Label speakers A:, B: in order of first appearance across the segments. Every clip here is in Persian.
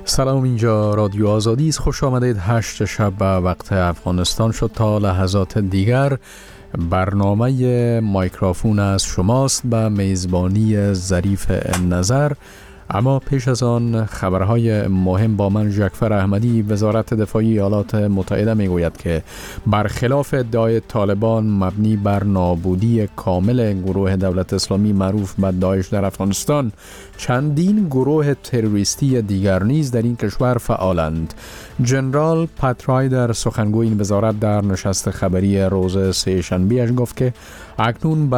A: سلام، اینجا رادیو آزادی است. خوش آمدید. 8 شب به وقت افغانستان شد. تا لحظات دیگر برنامه مایکروفون از شماست به میزبانی ظریف نظر. اما پیش از آن خبرهای مهم با من جعفر احمدی. وزارت دفاع ایالات متحده میگوید که برخلاف ادعای طالبان مبنی بر نابودی کامل گروه دولت اسلامی معروف به داعش در افغانستان، چندین گروه تروریستی دیگر نیز در این کشور فعالند. جنرال پات رایدر سخنگوی این وزارت در نشست خبری روز سه‌شنبه گفت که اکنون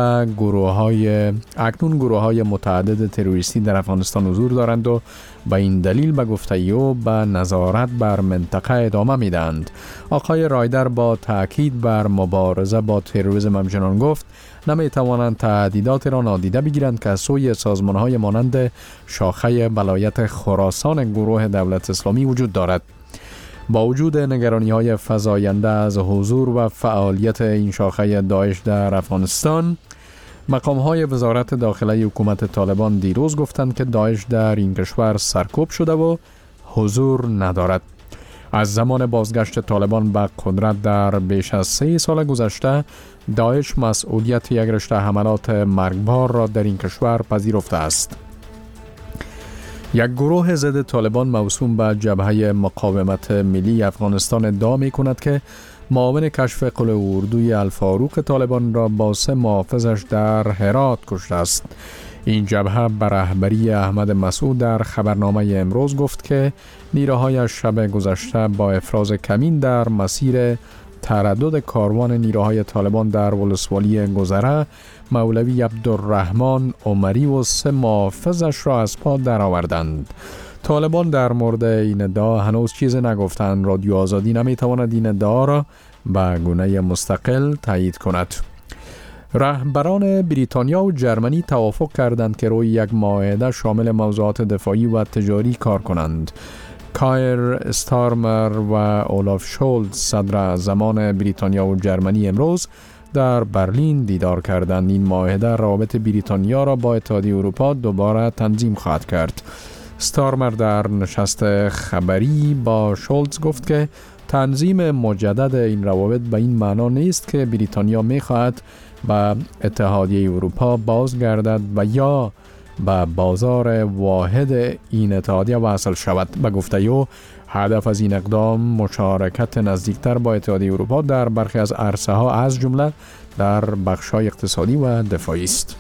A: گروه های متعدد تروریستی در افغانستان حضور دارند و به این دلیل به گفته او به نظارت بر منطقه ادامه میدهند. آقای رایدر با تاکید بر مبارزه با تروریسم همچنان گفت نمیتوانند تهدیدات را نادیده بگیرند که از سوی سازمان‌های مانند شاخه ولایت خراسان گروه دولت اسلامی وجود دارد. با وجود نگرانی‌های فزاینده از حضور و فعالیت این شاخه داعش در افغانستان، مقام‌های وزارت داخله حکومت طالبان دیروز گفتند که داعش در این کشور سرکوب شده و حضور ندارد. از زمان بازگشت طالبان به قدرت در بیش از 3 سال گذشته، داعش مسئولیت یک رشته حملات مرگبار را در این کشور پذیرفته است. یک گروه ضد طالبان موسوم به جبهه مقاومت ملی افغانستان ادعا می‌کند که معاون کشف قلعه اردوی الفاروق طالبان را با 3 محافظش در هرات کشته است. این جبهه به رهبری احمد مسعود در خبرنامه امروز گفت که نیروهایش شب گذشته با افراز کمین در مسیر تردد کاروان نیروهای طالبان در ولسوالی گذره مولوی عبدالرحمن عمری و 3 محافظش را از پا درآوردند. طالبان در مورد این ادعا هنوز چیزی نگفتند. رادیو آزادی نمیتواند این ادعا را به گونه مستقل تایید کند. رهبران بریتانیا و جرمنی توافق کردند که روی یک معاهده شامل موضوعات دفاعی و تجاری کار کنند. کایر استارمر و اولاف شولز صدر زمان بریتانیا و جرمنی امروز در برلین دیدار کردند. این معاهده روابط بریتانیا را با اتحادیه اروپا دوباره تنظیم خواهد کرد. استارمر در نشست خبری با شولز گفت که تنظیم مجدد این روابط به این معنا نیست که بریتانیا می‌خواهد به اتحادیه اروپا بازگردد و یا به بازار واحد این اتحادیه وصل شود. به گفته او هدف از این اقدام مشارکت نزدیکتر با اتحادیه اروپا در برخی از عرصه‌ها از جمله در بخش‌های اقتصادی و دفاعی است.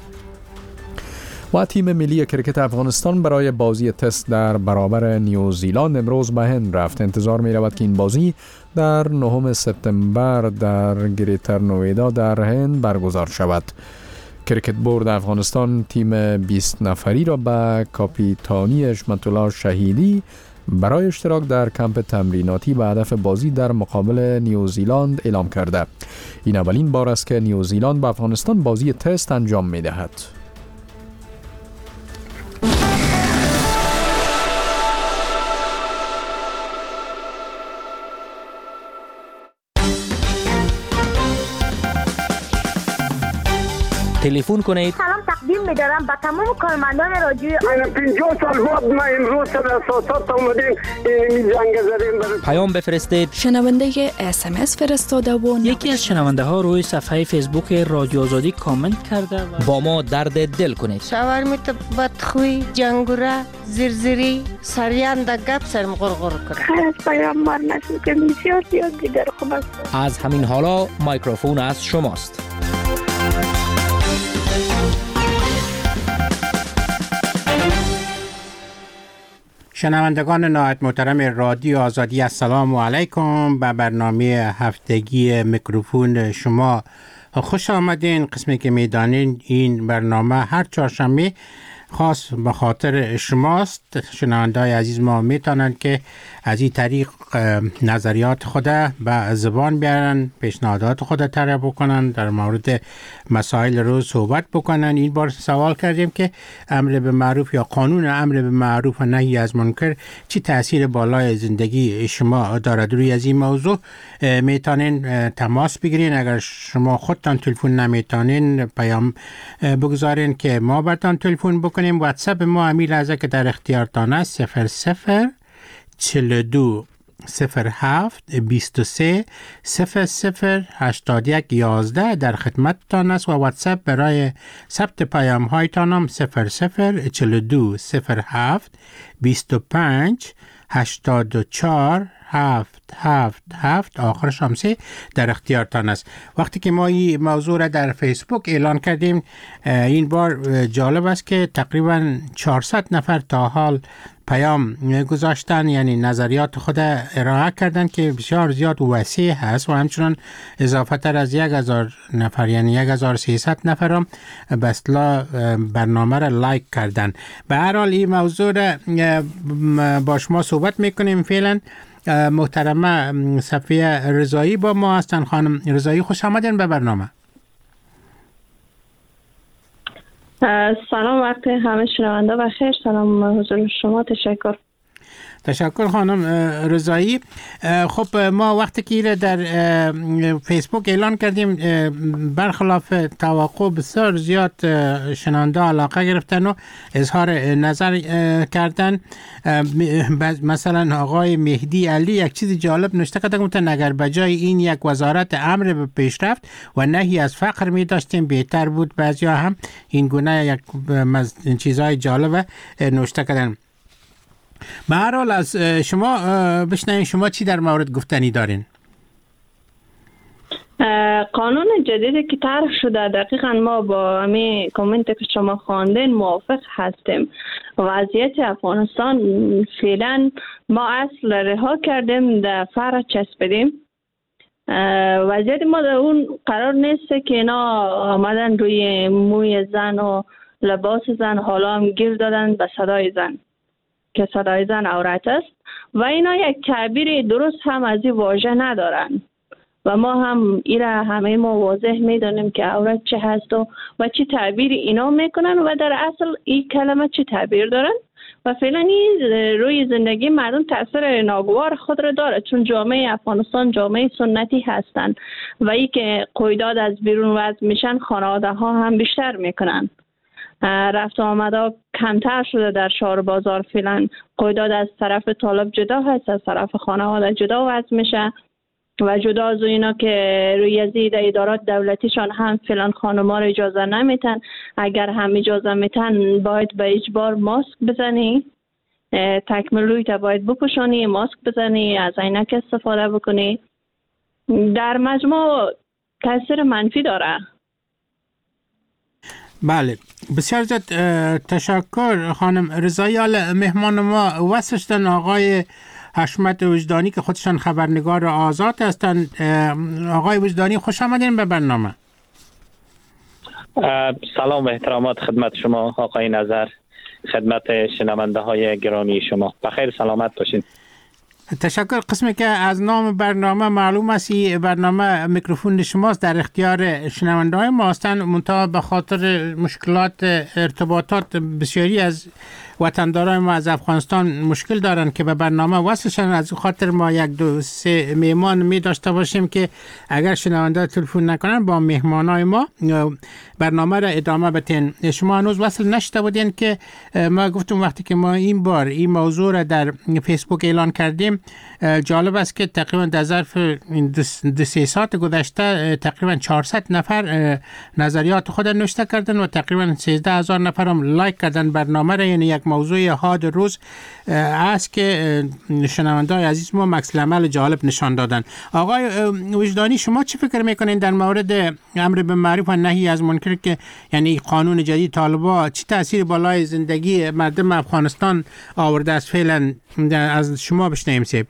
A: و تیم ملی کرکت افغانستان برای بازی تست در برابر نیوزیلند امروز به هند رفت. انتظار می رود که این بازی در 9 سپتامبر در گریتر نویدا در هند برگزار شود. کرکت بورد افغانستان تیم 20 نفری را به کاپیتانی حشمت الله شهیدی برای اشتراک در کمپ تمریناتی به هدف بازی در مقابل نیوزیلند اعلام کرده. این اولین بار است که نیوزیلند به افغانستان بازی تست انجام می دهد.
B: تلفن کنید.
C: سلام تقدیم می‌دارم به تمام کارمندان رادیو.
D: من 50 سال بعد ما امروز در اساسات اومدیم این جنگ زدیم.
B: پیام بفرستید.
E: شنونده SMS فرستاده و
F: یکی از شنونده ها روی صفحه فیسبوک رادیو آزادی کامنت کرده و
B: با ما درد دل کنید.
G: شاورمیت بدخوی، جنگوره، زرزری، سریان در گپ سرم غرغر کرد.
C: خیلی پیامبر نشد که بسیار دیگر خوب است.
B: از همین حالا مایکروفون از شماست.
H: شنوندگان نهایت محترم رادیو آزادی، السلام علیکم. به برنامه هفتگی میکروفون شما خوش آمدین. قسمی که میدانین این برنامه هر چهارشنبه خاص به خاطر شماست. شنونده‌های عزیز ما میتونن که از این طریق نظریات خود به زبان بیارن، پیشنهادات خود طرح بکنن، در مورد مسائل روز صحبت بکنن. این بار سوال کردیم که امر به معروف یا قانون امر به معروف و نهی از منکر چی تأثیر بالای زندگی شما دارد. روی از این موضوع میتونین تماس بگیرین. اگر شما خودتان تلفن نمیتونین پیام بگذارین که ما براتون تلفن بکنیم. واتساپ ما همین لحظه که در اختیارتان است 00 42 07 23 00 81 11 در خدمتتان است و واتساپ برای ثبت پیام هایتان هم 00 42 07 25 84 777 آخرش هم 3 در اختیارتان است. وقتی که ما این موضوع را در فیسبوک اعلان کردیم، این بار جالب است که تقریبا 400 نفر تا حال پیام گذاشتن، یعنی نظریات خود ارائه کردن که بسیار زیاد و وسیع هست و همچنان اضافه تر از 1000 نفر یعنی 1300 نفر هم به اصطلاح برنامه را لایک کردن. به هر حال این موضوع را با شما صحبت میکنیم. فعلا محترمه صفیه رضایی با ما هستن. خانم رضایی خوش آمدین به برنامه.
C: سلام، وقت همه شنونده بخیر. سلام حضور شما.
H: تشکر خانم رضایی. خب ما وقتی که در فیسبوک اعلان کردیم، برخلاف توقع بسیار زیاد شنونده علاقه گرفتن و اظهار نظر کردن. مثلا آقای مهدی علی یک چیز جالب نوشته کردن، اگر بجای این یک وزارت امر به پیشرفت و نهی از فقر می داشتیم بهتر بود. بعضیا هم این گونه یک چیزهای جالب نوشته کردن. به هر حال از شما بشنویم شما چی در مورد گفتنی دارین؟
C: قانون جدیدی که طرح شده دقیقا ما با همین کامنت که شما خواندین موافق هستیم. وضعیت افغانستان فعلا ما اصل رها کردیم، در فرع چسبیدیم. وضعیت ما در اون قرار نیست که اینا آمدن روی موی زن و لباس زن، حالا هم گیر دادن به صدای زن که صدای زن عورت است و اینا یک تعبیر درست هم از این واژه ندارن و ما هم ایره همه ما واضح میدانیم که عورت چه هست و چه تعبیر اینا میکنن و در اصل این کلمه چه تعبیر دارن و فعلا این روی زندگی مردم تاثیر ناگوار خود را داره، چون جامعه افغانستان جامعه سنتی هستن و ای که قیداد از بیرون وضع میشن خانواده ها هم بیشتر میکنن. رفت و آمده کمتر شده در شهر بازار. فعلا قیداد از طرف طالب جدا هست، از طرف خانواده جدا وضع میشه و جدا از اینا که روی یزید ادارات دولتیشان هم فعلا خانما رو اجازه نمیتن. اگر هم اجازه میتن باید به اجبار ماسک بزنی، تکمیل روی تا باید بپوشانی، ماسک بزنی، از عینک استفاده بکنی. در مجموع تاثیر منفی داره.
H: بله، بسیار زیاد تشکر خانم رضایی. مهمان ما واسطن آقای حشمت وجدانی که خودشان خبرنگار آزاد هستند. آقای وجدانی خوش آمدین به برنامه.
I: سلام و احترامات خدمت شما آقای نظر، خدمت شنونده های گرامی شما. بخیر سلامت باشین.
H: تشکر. قسمی که از نام برنامه معلوم است برنامه میکروفون شماست، در اختیار شنونده های ما هستند، منتها به خاطر مشکلات ارتباطات بسیاری از وطنداران ما از افغانستان مشکل دارن که به برنامه وصلشن. از خاطر ما یک دو سه مهمان می داشته باشیم که اگر شنونده تلفن نکنن با مهمانای ما برنامه را ادامه بدین. شما هنوز وصل نشده بودین که ما گفتم وقتی که ما این بار این موضوع را در فیسبوک اعلان کردیم، جالب است که تقریبا در ظرف 2-3 ساعت گذشته تقریبا 400 نفر نظریات خود نوشته کردن و تقریبا 13,000 نفر هم لایک کردن برنامه را. یعنی یک موضوع حاد روز است که شنونده‌های عزیز ما مکس العمل جالب نشان دادن. آقای وجدانی شما چی فکر میکنین در مورد امر به معروف و نهی از منکر که یعنی قانون جدید طالبا چی تاثیر بالای زندگی مردم افغانستان آورده است؟ فعلا از شما بشنویم. سیب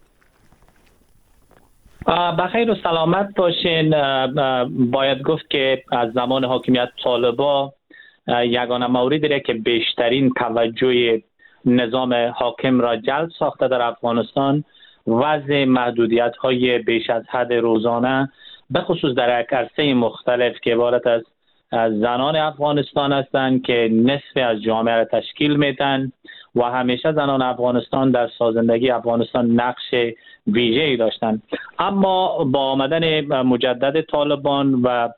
I: بخیر و سلامت باشین. باید گفت که از زمان حاکمیت طالبا یگانه موردی که بیشترین توجه نظام حاکم را جلب ساخته در افغانستان وضع محدودیت‌های بیش از حد روزانه به خصوص در یک عرصه مختلف که عبارت از زنان افغانستان هستند که نصف از جامعه را تشکیل میدن و همیشه زنان افغانستان در سازندگی افغانستان نقش ویژه‌ای داشتند. اما با آمدن مجدد طالبان و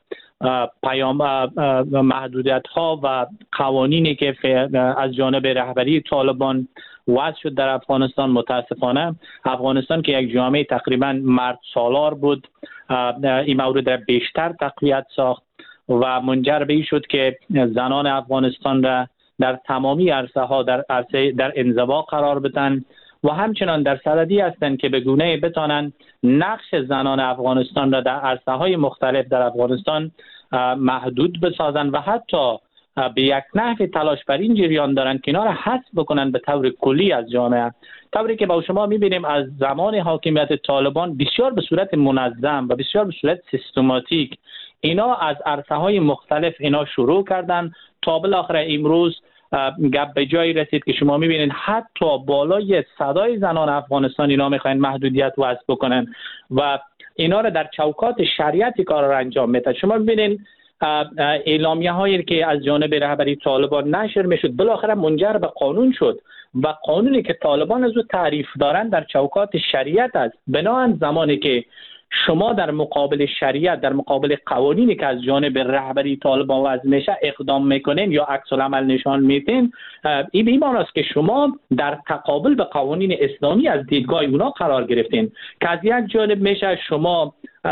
I: محدودیت ها و قوانینی که از جانب رهبری طالبان وضع شد در افغانستان، متاسفانه افغانستان که یک جامعه تقریبا مرد سالار بود این مورد را بیشتر تقویت ساخت و منجر به این شد که زنان افغانستان را در تمامی عرصه ها در انزوا قرار بدن و همچنان در صددی هستند که به گونه‌ای بتانند نقش زنان افغانستان را در عرصه های مختلف در افغانستان محدود بسازند و حتی به یک نحو تلاش بر این جریان دارند که اینا را حذف بکنند به طور کلی از جامعه. طوری که با شما می‌بینیم از زمان حاکمیت طالبان بسیار به صورت منظم و بسیار به صورت سیستماتیک اینا از عرصه‌های مختلف اینا شروع کردن تا بالاخره امروز گپ به جایی رسید که شما می‌بینید حتی بالای صدای زنان افغانستان اینا می‌خواین محدودیت وضع بکنن و اینا را در چوکات شریعتی کار را انجام میدن. شما می‌بینید اعلامیه هایی که از جانب رهبری طالبان نشر میشد بالاخره منجر به قانون شد و قانونی که طالبان از او تعریف دارند در چوکات شریعت است. بنابراین زمانی که شما در مقابل شریعت، در مقابل قوانینی که از جانب رهبری طالبان وضع میشه اقدام میکنین یا عکس العمل نشان میدین، این به معنی است که شما در تقابل به قوانین اسلامی از دیدگاه اونا قرار گرفتین که از یک جانب میشه شما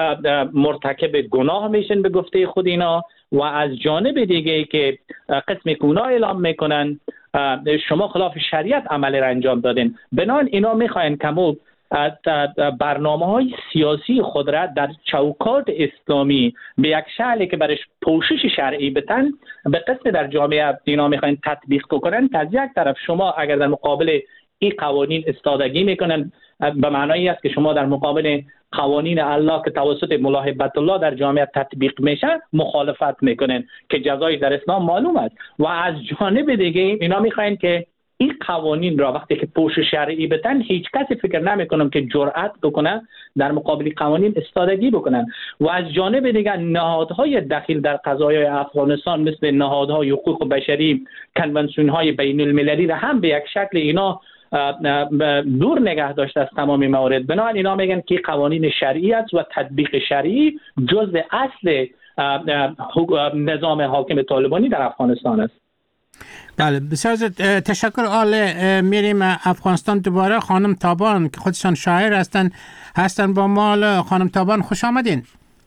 I: مرتکب گناه میشن به گفته خود اینا و از جانب دیگه که قسمی که اونا اعلام میکنن شما خلاف شریعت عمل را انجام دادین. بنابراین اینا میخواین کمو برنامه‌های سیاسی خود را در چوکات اسلامی به یک شکلی که برش پوشش شرعی بتن به قسم در جامعه اینا میخواین تطبیق کنن که از یک طرف شما اگر در مقابل این قوانین استادگی میکنن به معنایی است که شما در مقابل قوانین الله که توسط ملا هیبت الله در جامعه تطبیق میشه مخالفت میکنن که جزایش در اسلام معلوم است و از جانب دیگه اینا میخواین که این قوانین را وقتی که پوشش شرعی بتن هیچ کسی فکر نمیکنم که جرأت بکنه در مقابل قوانین استادگی بکنن و از جانب دیگر نهادهای دخیل در قضایای افغانستان مثل نهادهای حقوق بشری، کنونسیون‌های بین المللی را هم به یک شکل اینا دور نگه داشته از تمامی موارد. بنابراین اینا میگن که قوانین شرعی است و تطبیق شرعی جزء اصل نظام حاکم طالبانی در افغانستان است.
H: بله بسیار تشکر. میریم افغانستان دوباره. خانم تابان که خودشان شاعر هستن با ما. خانم تابان خوش آمدین.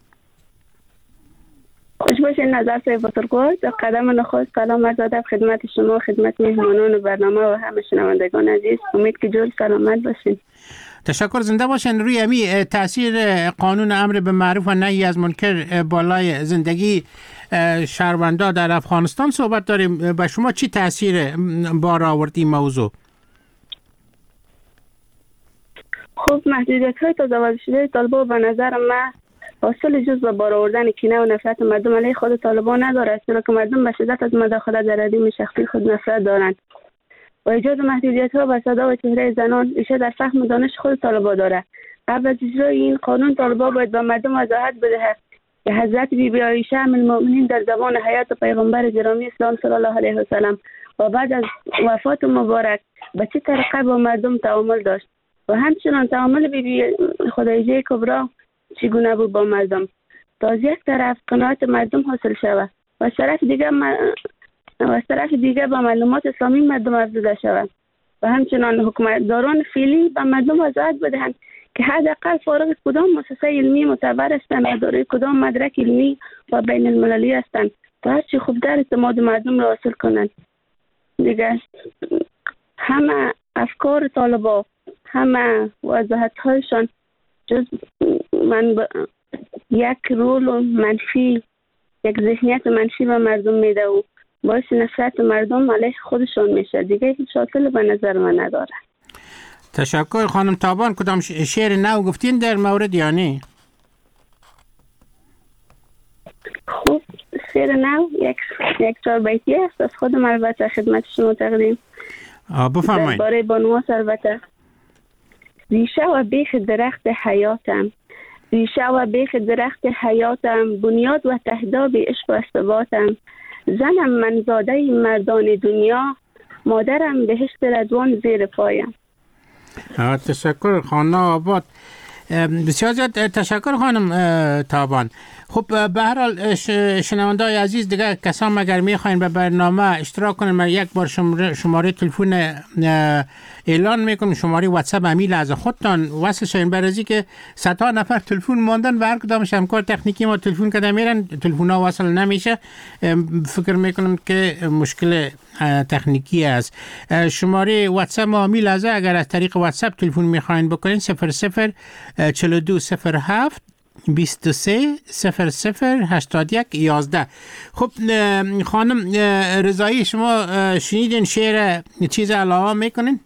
J: خوش باشین نظر صاحب بزرگوار. در قدم نخست سلام عرض ادب خدمت شما، خدمت مهمانان برنامه و همه شنوندگان عزیز. امید که جل سلامت باشین.
H: تشکر. زنده باشین. روی امی تاثیر قانون امر به معروف و نهی از منکر بالای زندگی شهروندا در افغانستان صحبت داریم. با شما چی تاثیر بار آورد این موضوع؟
J: خب محدودیت‌های تجاوز شده طالبان به نظر من حاصل جز به بار آوردن کینه و نفرت مردم علیه خود طالبان ندارد، چرا که مردم به شدت از مداخلت در حریم شخصی خود نفرت دارند و ایجاد محدودیت‌ها به صدا و چهره زنان ریشه در فهم و دانش خود طالبان دارد. قبل از اجرای این قانون طالبان باید به مردم وضاحت بدهد که حضرت بیبی عایشه ام المؤمنین در زمان حیات پیغمبر گرامی اسلام صلی الله علیه و سلم و بعد از وفات مبارک به چه طریقه با مردم تعامل داشت و همچنان تعامل بیبی خدیجه کبرا چگونه بود با مردم تا از یک طرف قناعت مردم حاصل شود و از طرف دیگر با معلومات اسلامی مردم افزوده شود و همچنان حکومتداران فعلی به مردم وضاحت بدهند که حداقل فارغ کدام مؤسسه علمی معتبر هستند و دارای کدام مدرک علمی و بین المللی هستند تا هرچی خوبتر اعتماد مردم را حاصل کنند. دیگر همه افکار طالبان، همه وضاحت‌هایشان جز یک رول منفی، یک ذهنیت منفی به مردم میده و باعث نفرت مردم علیه خودشان میشه. دیگه هیچ شاطل به نظر من نداره.
H: تشکر. خانم تابان کدام شعر نو گفتین در مورد یعنی؟
J: خب شعر نو یک 4 بیتی است از خودم البته خدمت شما تقدیم.
H: بفرمایید.
J: درباره بانواس البته. ریشه و بیخ درخت حیاتم، ریشه و بیخ درخت حیاتم، بنیاد و تهداب عشق و ثباتم، زنم من زاده مردان دنیا، مادرم بهشت رضوان زیر پایم.
H: تشکر. خانه آباد بسیار زیاد تشکر خانم تابان. خب به هر حال شنونده‌های عزیز، دیگه کسان اگر میخواین به برنامه اشتراک کنن، من یک بار شماره تلفن اعلان میکنم، شماره واتساپ امیل از خودتان وصل شین، برای که صدها نفر تلفن ماندن و هر کدامش همکار تکنیکی ما تلفن کرده میرن، تلفن ها وصل نمیشه. فکر میکنم که مشکل تکنیکی است. شماره واتساپ ما امیل از اگر از طریق واتساپ تلفن میخواین بکنین 004207 23 00 81 11. خب خانم رضایی، شما شنیدین شعر چیز علاوه میکنین؟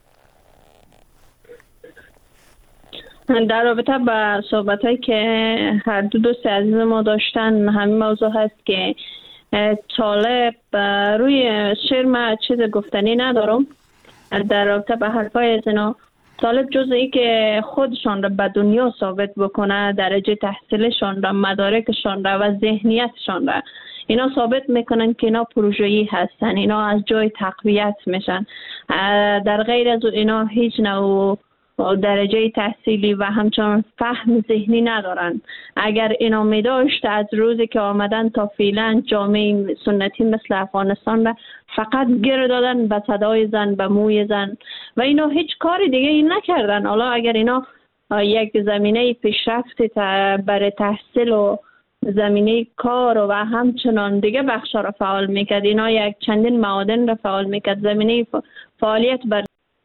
C: در رابطه با صحبتایی که هر دو دوست عزیز ما داشتن، همین موضوع هست که طالب روی شعر ما چیز گفتنی ندارم. در رابطه با حرفای از اینا، طالب جزئی که خودشان را به دنیا ثابت بکنه، درجه تحصیلشان را، مدارکشان را و ذهنیتشان را، اینا ثابت میکنن که اینا پروژه‌ای هستن، اینا از جای تقویت میشن. در غیر از اینا هیچ نوع درجه تحصیلی و همچنان فهم ذهنی ندارن. اگر اینا می داشت، از روزی که آمدن تا فعلا جامعه سنتی مثل افغانستان را فقط گیر دادن به صدای زن، به موی زن و اینا هیچ کار دیگه این نکردن. حالا اگر اینا یک زمینه پیشرفت برای تحصیل و زمینه کار و همچنان دیگه بخشا را فعال میکرد، اینا یک چندین معادن را فعال میکرد، زمینه فعالیت بر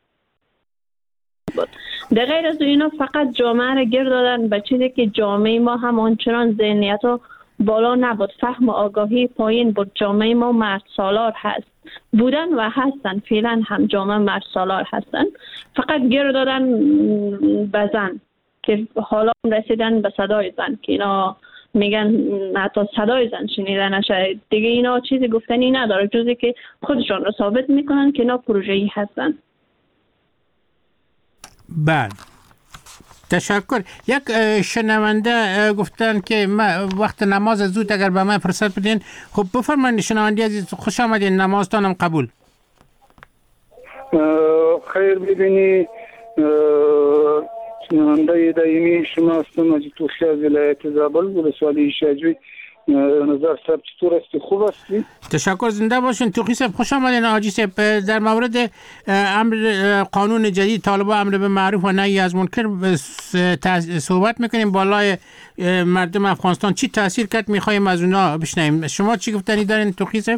C: بود. در غیر از اینا فقط جامعه را گیر دادن به چیزی که جامعه ما هم آنچنان ذهنیت و بالا نبود، فهم و آگاهی پایین بود. جامعه ما مرد سالار هست، بودن و هستن، فعلا هم جامعه مرد سالار هستن، فقط گیر دادن به زن که حالا رسیدن به صدای زن که اینا میگن حتی صدای زن شنیده نشه دیگه. اینا چیزی گفتنی نداره جزی که خودشان را ثابت میکنن که اینا پروژه‌ای هستن.
H: بله، تشکر. یک شنونده گفتن که وقت نماز زود اگر به من فرصت بدین. خب بفرمایید شنونده عزیز، خوش آمدین، نمازتانم قبول.
D: خیر ببینی، شنونده دائمی شما هستم از توخی از ولایت زابل، ولسوالی شجوی. نظر صاحب چطور هستی؟ خوب هستی؟
H: تشکر، زنده باشین. توخی صاحب خوش آمدین. آجی صاحب، در مورد امر قانون جدید طالبان امر به معروف و نهی از منکر صحبت میکنیم. بالای مردم افغانستان چی تاثیر کرد میخوایم از اونا بشنویم. شما چی گفتنی دارین توخی صاحب؟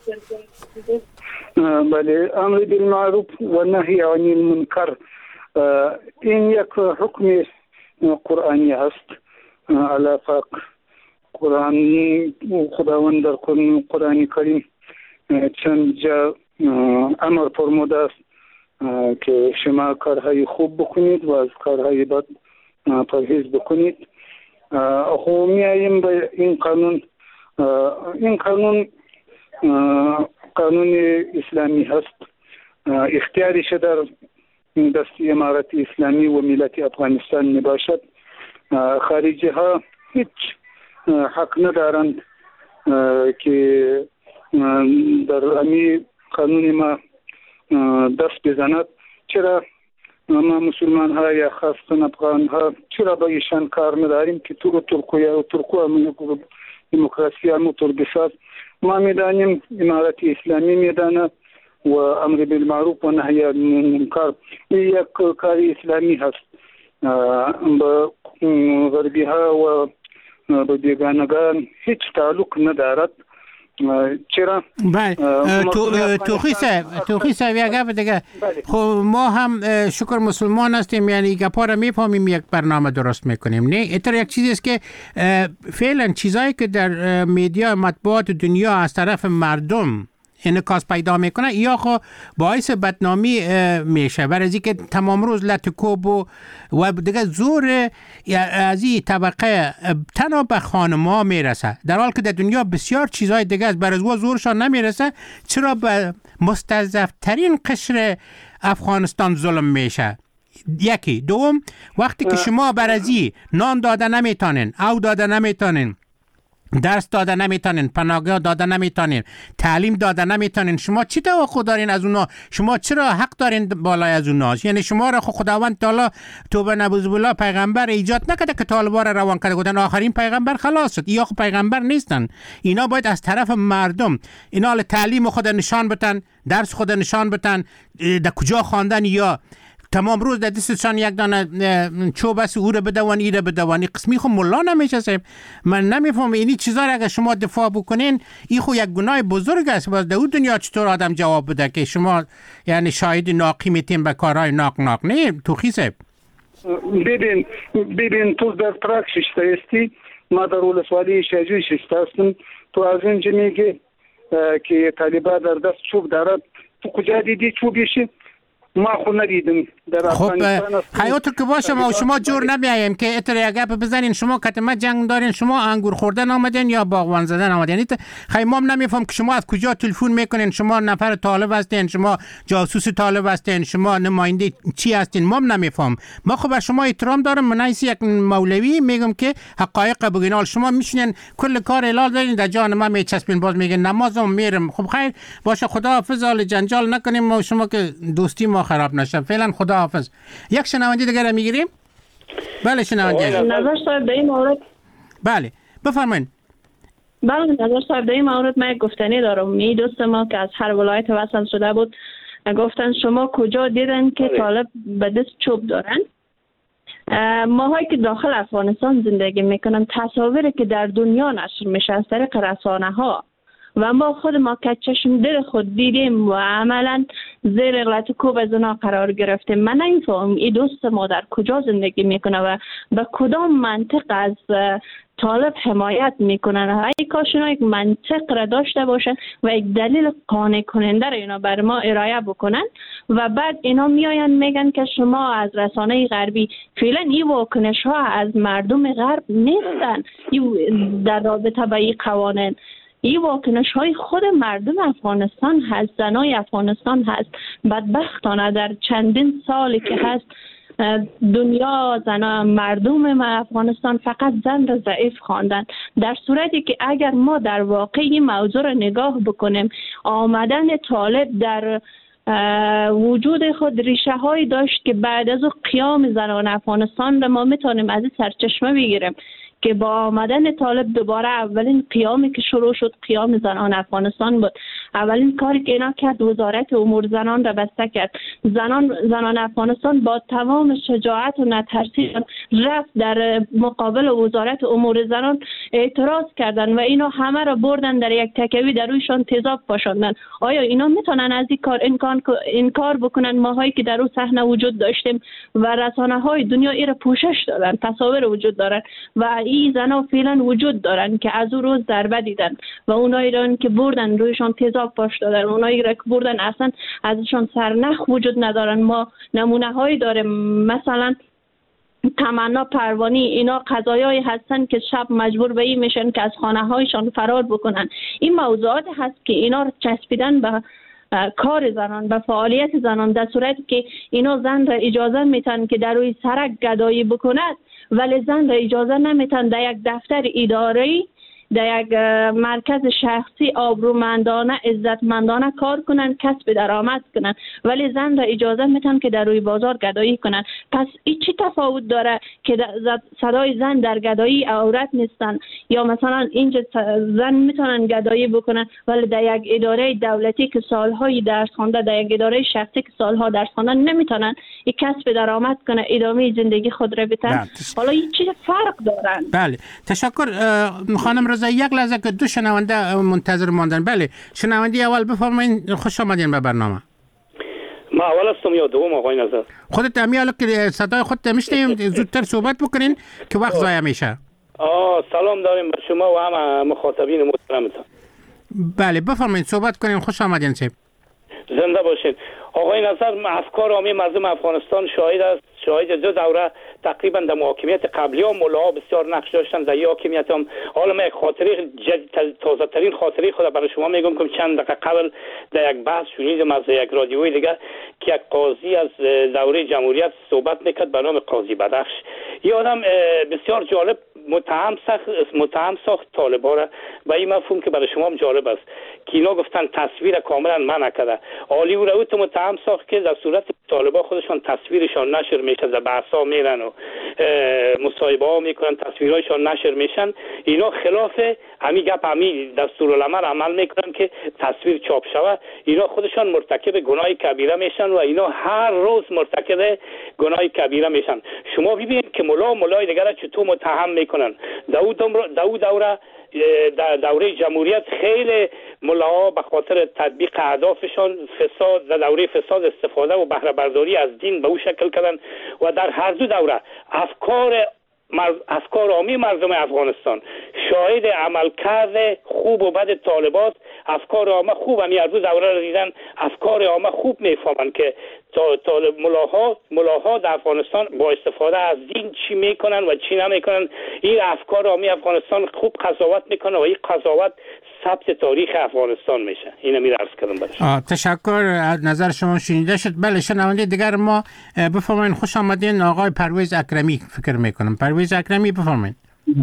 D: بله، امر بالمعروف و نهی عن المنکر این یک حکم قرآنی هست. علافق قرآنی خداوند در قرآن کریم چند جا امر فرموده است که شما کارهای خوب بکنید و از کارهای بد پرهیز بکنید. خب میاییم به این قانون. این قانون اسلامی هست، اختیارش در دست امارت اسلامی و ملت افغانستان میباشد. خارجی ها هیچ حق ندارند که در امی قانون ما دست بزند. چرا ما مسلمان ها یا خاصتاً افغان ها چرا با ایشان کار نداریم که ترکو دموکراسی همونطور بساز. ما میدانیم امارت اسلامی میداند و امر بالمعروف و نهی عن المنکر یک کار اسلامی هست. با غربی ها و با بیگانگان هیچ تعلق ندارد. چرا؟
H: بله، توخی صاحب یک گپ دیگه. خب ما هم شکر مسلمان هستیم، یعنی گپا را میفهمیم، یک برنامه درست میکنیم. نه اینطور یک چیزی است که فعلا چیزایی که در میدیا مطبوعات دنیا از طرف مردم انعکاس پیدا میکنه یا خو باعث بدنامی میشه، برای اینکه تمام روز لطکوب و دیگه زور از این طبقه تنها به خانم‌ها میرسه، در حالی که در دنیا بسیار چیزهای دیگه است برای زورشان نمیرسه. چرا به مستضعف ترین قشر افغانستان ظلم میشه؟ یکی. دوم، وقتی که شما برای نان داده نمیتونین او داده نمیتونین درس داده نمیتونین، پناهگاه داده نمیتونین، تعلیم داده نمیتونین، شما چی توقع دارین از اونا؟ شما چرا حق دارین بالای از اونا؟ یعنی شما را خداوند تعالی توبه نبوذ بالله پیغمبر ایجاد نکرده که طالبا را روان کرده، گفتن آخرین پیغمبر خلاص شد. یا پیغمبر نیستن، اینا باید از طرف مردم اینا تعلیم خود نشان بدن، درس خود نشان بدن، در کجا خواندن، یا تمام روز در دستشان یک دانه چوب است، او رو بدوان ای رو بدوان. قسمی خو ملا نمیشه صاحب. من نمیفهم اینی چیزا را اگه شما دفاع بکنین این خو یک گناه بزرگ است. باز در اون دنیا چطور آدم جواب بده که شما یعنی شاهد ناقی میتین به کارهای ناق نه توخی صاحب.
D: ببین تو در ترک شستی، ما در ولسوالی شجوی شستم. تو از اینجا میگه که طالبا در دست چوب دارد، تو کجا دیدی چوبیشی؟ ما خو ندیدم در افغانستان.
H: حیاتو که باشه ما و شما جور نمیاییم که اتر یک گپ بزنین. شما کتمه جنگ دارین، شما انگور خوردن آمدین یا باغبان زدن آمدین. خیلی ما نمیفهم که شما از کجا تلفن میکنین، شما نفر طالب هستین، شما جاسوس طالب هستین، شما نماینده چی هستین، ما نمیفهم. ما خب به شما احترام دارم، من نیست یک مولوی میگم که حقایق بگین. شما میشینین کل کار اعلان دارین در جان ما میچسبین، باز میگین نمازم میرم. خب خیر باشه، خدا حافظ، حال جنجال نکنیم ما شما که دوستی ما خراب نشه. فعلا خدا حافظ. یک شنونده دیگه را میگیریم. بله شنونده
C: نظر صاحب در این مورد.
H: بله بفرمایید.
C: بله نظر صاحب در این مورد من گفتنی دارم. می دوست ما که از هر ولایت وصل شده بود گفتن شما کجا دیدن که طالب به دست چوب دارن؟ ماهایی که داخل افغانستان زندگی میکنن تصاویری که در دنیا نشر میشه از طریق رسانه ها و ما خود ما که چشم دل خود دیدیم و عملا زیر غلط کوب از اونا قرار گرفتیم. من نمیفهم این دوست ما در کجا زندگی میکنه و به کدام منطق از طالب حمایت میکنن. ای کاش اینا یک منطق را داشته باشن و یک دلیل قانع کننده را اینا بر ما ارائه بکنن و بعد اینا میاین میگن که شما از رسانه غربی. فعلا این واکنش ها از مردم غرب نیستن در رابطه با این قوانین. این واکنش های خود مردم افغانستان هست، زنای افغانستان هست. بدبختانه در چندین سالی که هست دنیا مردم افغانستان فقط زن را ضعیف خواندن، در صورتی که اگر ما در واقع این موضوع را نگاه بکنیم آمدن طالب در وجود خود ریشه هایی داشت که بعد از قیام زنان افغانستان را ما میتونیم از این سرچشمه بگیریم که با آمدن طالب دوباره اولین قیامی که شروع شد قیام زنان افغانستان بود. اولین کاری که اینا کرد وزارت امور زنان را بسته کرد. زنان افغانستان با تمام شجاعت و نترسی رفت در مقابل وزارت امور زنان اعتراض کردن و اینا همه را بردن در یک تکوی در رویشان تیزاب پاشاندن. آیا اینا میتونن از این کار انکار بکنن؟ ماهایی که در اون صحنه وجود داشتیم و رسانه های دنیا این را پوشش دادن، تصاویر وجود دارن و این زنا فعلا وجود دارن که از اون روز ضربه دیدن و اونایی را که بردن رویشان تیزاب پاش دادن، اونایی را که بردن اصلا ازشان سرنخ وجود ندارن. ما نمونه هایی داریم، مثلا تمنا پروانی، اینا قضایایی هستن که شب مجبور به این میشن که از خانه هایشان فرار بکنن. این موضوعات هست که اینا رو چسبیدن به کار زنان، به فعالیت زنان، در صورتی که اینا زن را اجازه میتن که در روی سرک گدایی بکند ولی زن را اجازه نمیتن در یک دفتر اداری، در یک مرکز شخصی آبرومندانه عزتمندانه کار کنن، کسب درآمد کنن، ولی زن را اجازه میتن که در روی بازار گدایی کنن. پس این چی تفاوت داره که صدای زن در گدایی عورت نیستن؟ یا مثلا اینجا زن میتونن گدایی بکنن ولی در یک اداره دولتی که سالهای درس خوانده، در یک اداره شخصی که سالها درس خوانده نمیتونن این کسب درآمد کنن، ادامه زندگی خود را بدن. حالا این چی فرق دارن؟
H: بله تشکر خانم رضا. یک لحظه که دو شنونده منتظر ماندن. بله شنونده اول بفرمایید. خوش آمدین به برنامه.
K: ما اول هستم یا دوم آقای نظر؟
H: خودت امیاله که صدای خودت میشنیم زودتر صحبت بکنین که وقت ضایع میشه.
K: سلام داریم به شما و همه مخاطبین محترمتون.
H: بله بفرمایید صحبت کنین. خوش آمدین صاحب.
K: زنده باشین. آقای نظر افکار عامی مردم افغانستان شاهد است، شاهد دو دوره تقریبا در محاکمیت قبلی ها ملاها بسیار نقش داشتن. در این حاکمیت هم حالا من یک خاطره تازه ترین خاطره خود برای شما میگم که چند دقیقه قبل در یک بحث شنیدم از یک رادیوی دیگر که یک قاضی از دوره جمهوریت صحبت میکرد به نام قاضی بدخش. این آدم بسیار جالب متهم ساخت طالبان را به این مفهوم که برای شما هم جالب است که اینا گفتن تصویر کاملا منع کرده. عالی او رو متهم ساخت که در صورت طالبان خودشان تصویرشان نشر میشه، در بحثا میرن و مصاحبه ها میکنن، تصویرهایشان نشر میشن، اینا خلاف همین گپ همین دستورالعمل عمل میکنن که تصویر چاپ شود. اینا خودشان مرتکب گناه کبیره میشن و اینا هر روز مرتکب گناه کبیره میشن. شما ببینید که ملای دیگر چطور متهم میکنن. دوره جمهوریت خیلی ملاها به خاطر تطبیق اهدافشان فساد، در دوره فساد استفاده و بهره برداری از دین به او شکل کردن و در هر دو دوره افکار عامی مردم افغانستان شاهد عملکرد خوب و بد طالبات. افکار عامه خوب همی هر دو دوره را دیدن، افکار عامه خوب میفهمن که ملاها در افغانستان با استفاده از دین چی میکنن و چی نمیکنن. این افکار عامی افغانستان خوب قضاوت میکنه و این قضاوت ثبت تاریخ افغانستان میشه. اینو میرسم کردم برش.
H: تشکر، از نظر شما شنیده شد. بله، شنونده دیگر ما بفرمایید. خوش آمدین آقای پرویز اکرمی. فکر میکنم پرویز اکرمی، بفرمایید.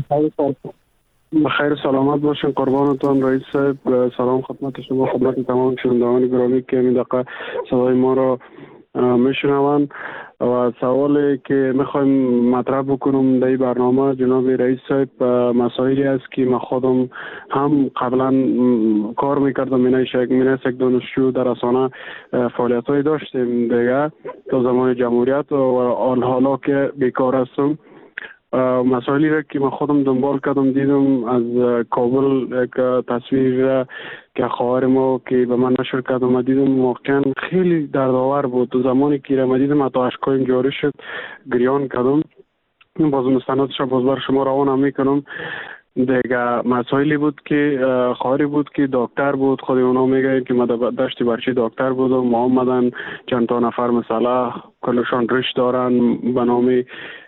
L: بخیر سلامت باشین، قربانتون رئیس صاحب. سلام خدمت شما، خدمت تمام شنوندگان گرامی که این دقیقه صدای ما را میشنوند. و سوالی که میخوایم مطرح بکنم در این برنامه جناب رئیس صاحب مسائلی است که ما خودم هم قبلا کار میکردم. من یک دانشجو در رسانه فعالیت های داشتیم دیگه تا زمان جمهوریت و حالا که بیکار هستم. مسائلی را که من خودم دنبال کردم دیدم از کابل یک تصویر که خواهر ما که به من نشر کردم و دیدم واقعا خیلی دردآور بود. تو زمانی که را دیدم حتی اشکایم جاری شد، گریان کردم. باز مستندش باز بر شما روانه میکنم. دیگه مسائلی بود که خواهری بود که دکتر بود، خود اونا میگه که ما دشتی برچی دکتر بودم. ما آمدن چند تا نفر مثلا کلشان رشت دارن به نام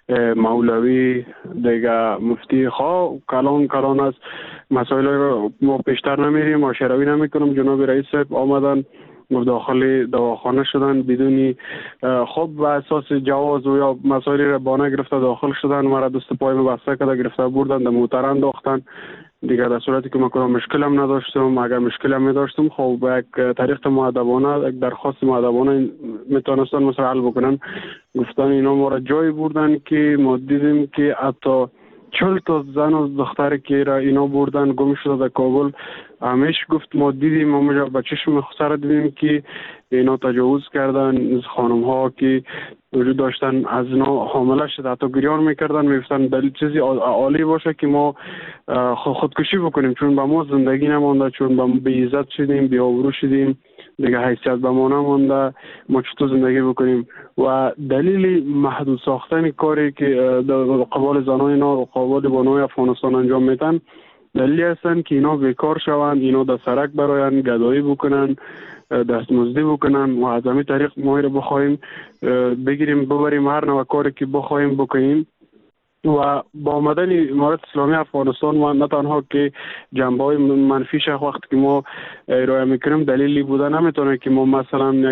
L: مولوی دیگه مفتی کلان است. مسائل رو ما پیشتر نمیریم و شروی نمیکنم. جناب رئیس صاحب آمدن داخل دواخانه شدن بدونی خب به اساس جواز و یا مسائلی را بانه گرفته داخل شدن. مرا دست پایم بسته کرده گرفته بردن در موتر انداختن دیگه. در صورتی که من کدام مشکل هم نداشتم. اگر مشکل هم داشتم خب به یک طریق مؤدبانه، یک درخواست مؤدبانه میتونستن مثلا حل بکنن. گفتن اینا ما را جایی بردن که ما دیدیم که حتی 40 تا زن و دختر که را اینا بردن گم شده در کابل. همیش گفت ما دیدیم، ما با چشم سر دیدیم که اینا تجاوز کردن. خانم ها که وجود داشتن از اینا حامله شد، حتی گریان میکردن، میگفتن دلیل چیزی عالی باشه که ما خودکشی بکنیم چون به ما زندگی نمانده، چون به عزت شدیم، بی آبرو شدیم دیگه، حیثیت به ما نمانده، ما چطور زندگی بکنیم. و دلیل محدود ساختن کاری که قبال زنان اینا و قبال بانوی افغانستان انجام میدن دلیلی هستن که اینا بیکار شوند، اینا در سرک براین گدایی بکنن، دستمزدی بکنن و از همین طریق ما رو بخوایم بگیریم ببریم هر نوع کاری که بخوایم بکنیم. و با آمدن امارت اسلامی افغانستان و نه تنها که جنبه‌های منفیش وقتی که ما ارائه میکنیم دلیلی بوده نمیتونه که ما مثلا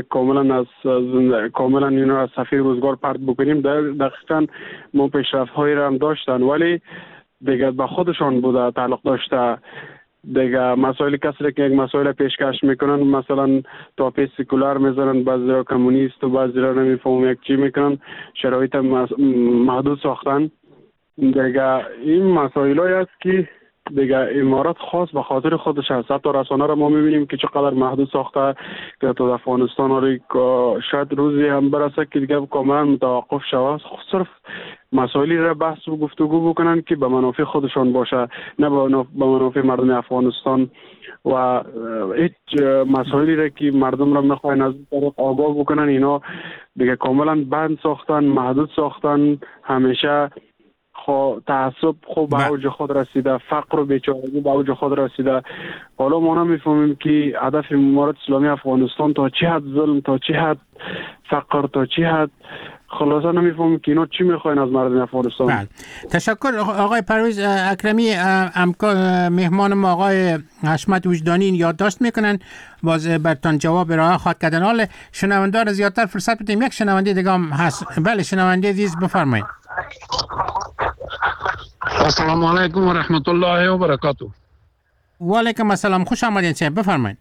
L: کاملا اینا از صفحه روزگار پرت بکنیم. دقیقاً ما پیشرفت‌هایی را هم داشتن ولی دیگه به خودشان بوده تعلق داشته. دیگه مسائل کسی که یک مسائل پیشکش میکنن مثلا تاپی سکولار میذارن، بعضی را کمونیست و بعضی را نمیفهم یک چی میکنن، شرایط محدود ساختن. دیگه این مسائلی است که دیگه امارات خاص به خاطر خودش هست. حتی رسانه را ما میبینیم که چقدر محدود ساخته که تو افغانستان رو شاید روزی هم برسه که دیگه کاملا متوقف شود، صرف مسائلی را بحث و گفتگو بکنن که به منافع خودشان باشه، نه به منافع مردم افغانستان. و هیچ مسائلی را که مردم را میخواین از طرف آگاه بکنن اینا دیگه کاملا بند ساختن، محدود ساختن. همیشه تعصب خوب به اوج خود رسیده، فقر و بیچارگی به اوج خود رسیده. حالا ما نمیفهمیم که هدف امارت اسلامی افغانستان تا چه حد ظلم، تا چه حد فقر، تا چه حد خلاصا نمیفهمیم که اینا چی میخواین از مردم افغانستان.
H: بله. تشکر آقای پرویز اکرمی. مهمان ما آقای حشمت وجدانی یادداشت میکنن، باز برتان جواب ارائه خواهد کردن. حال شنونده را زیادتر فرصت بدیم. یک شنونده دیگه هم هست. بله شنونده عزیز بفرمایید.
M: السلام علیکم و رحمت الله و برکاته.
H: و علیکم السلام، خوش آمدین صاحب، بفرمایید.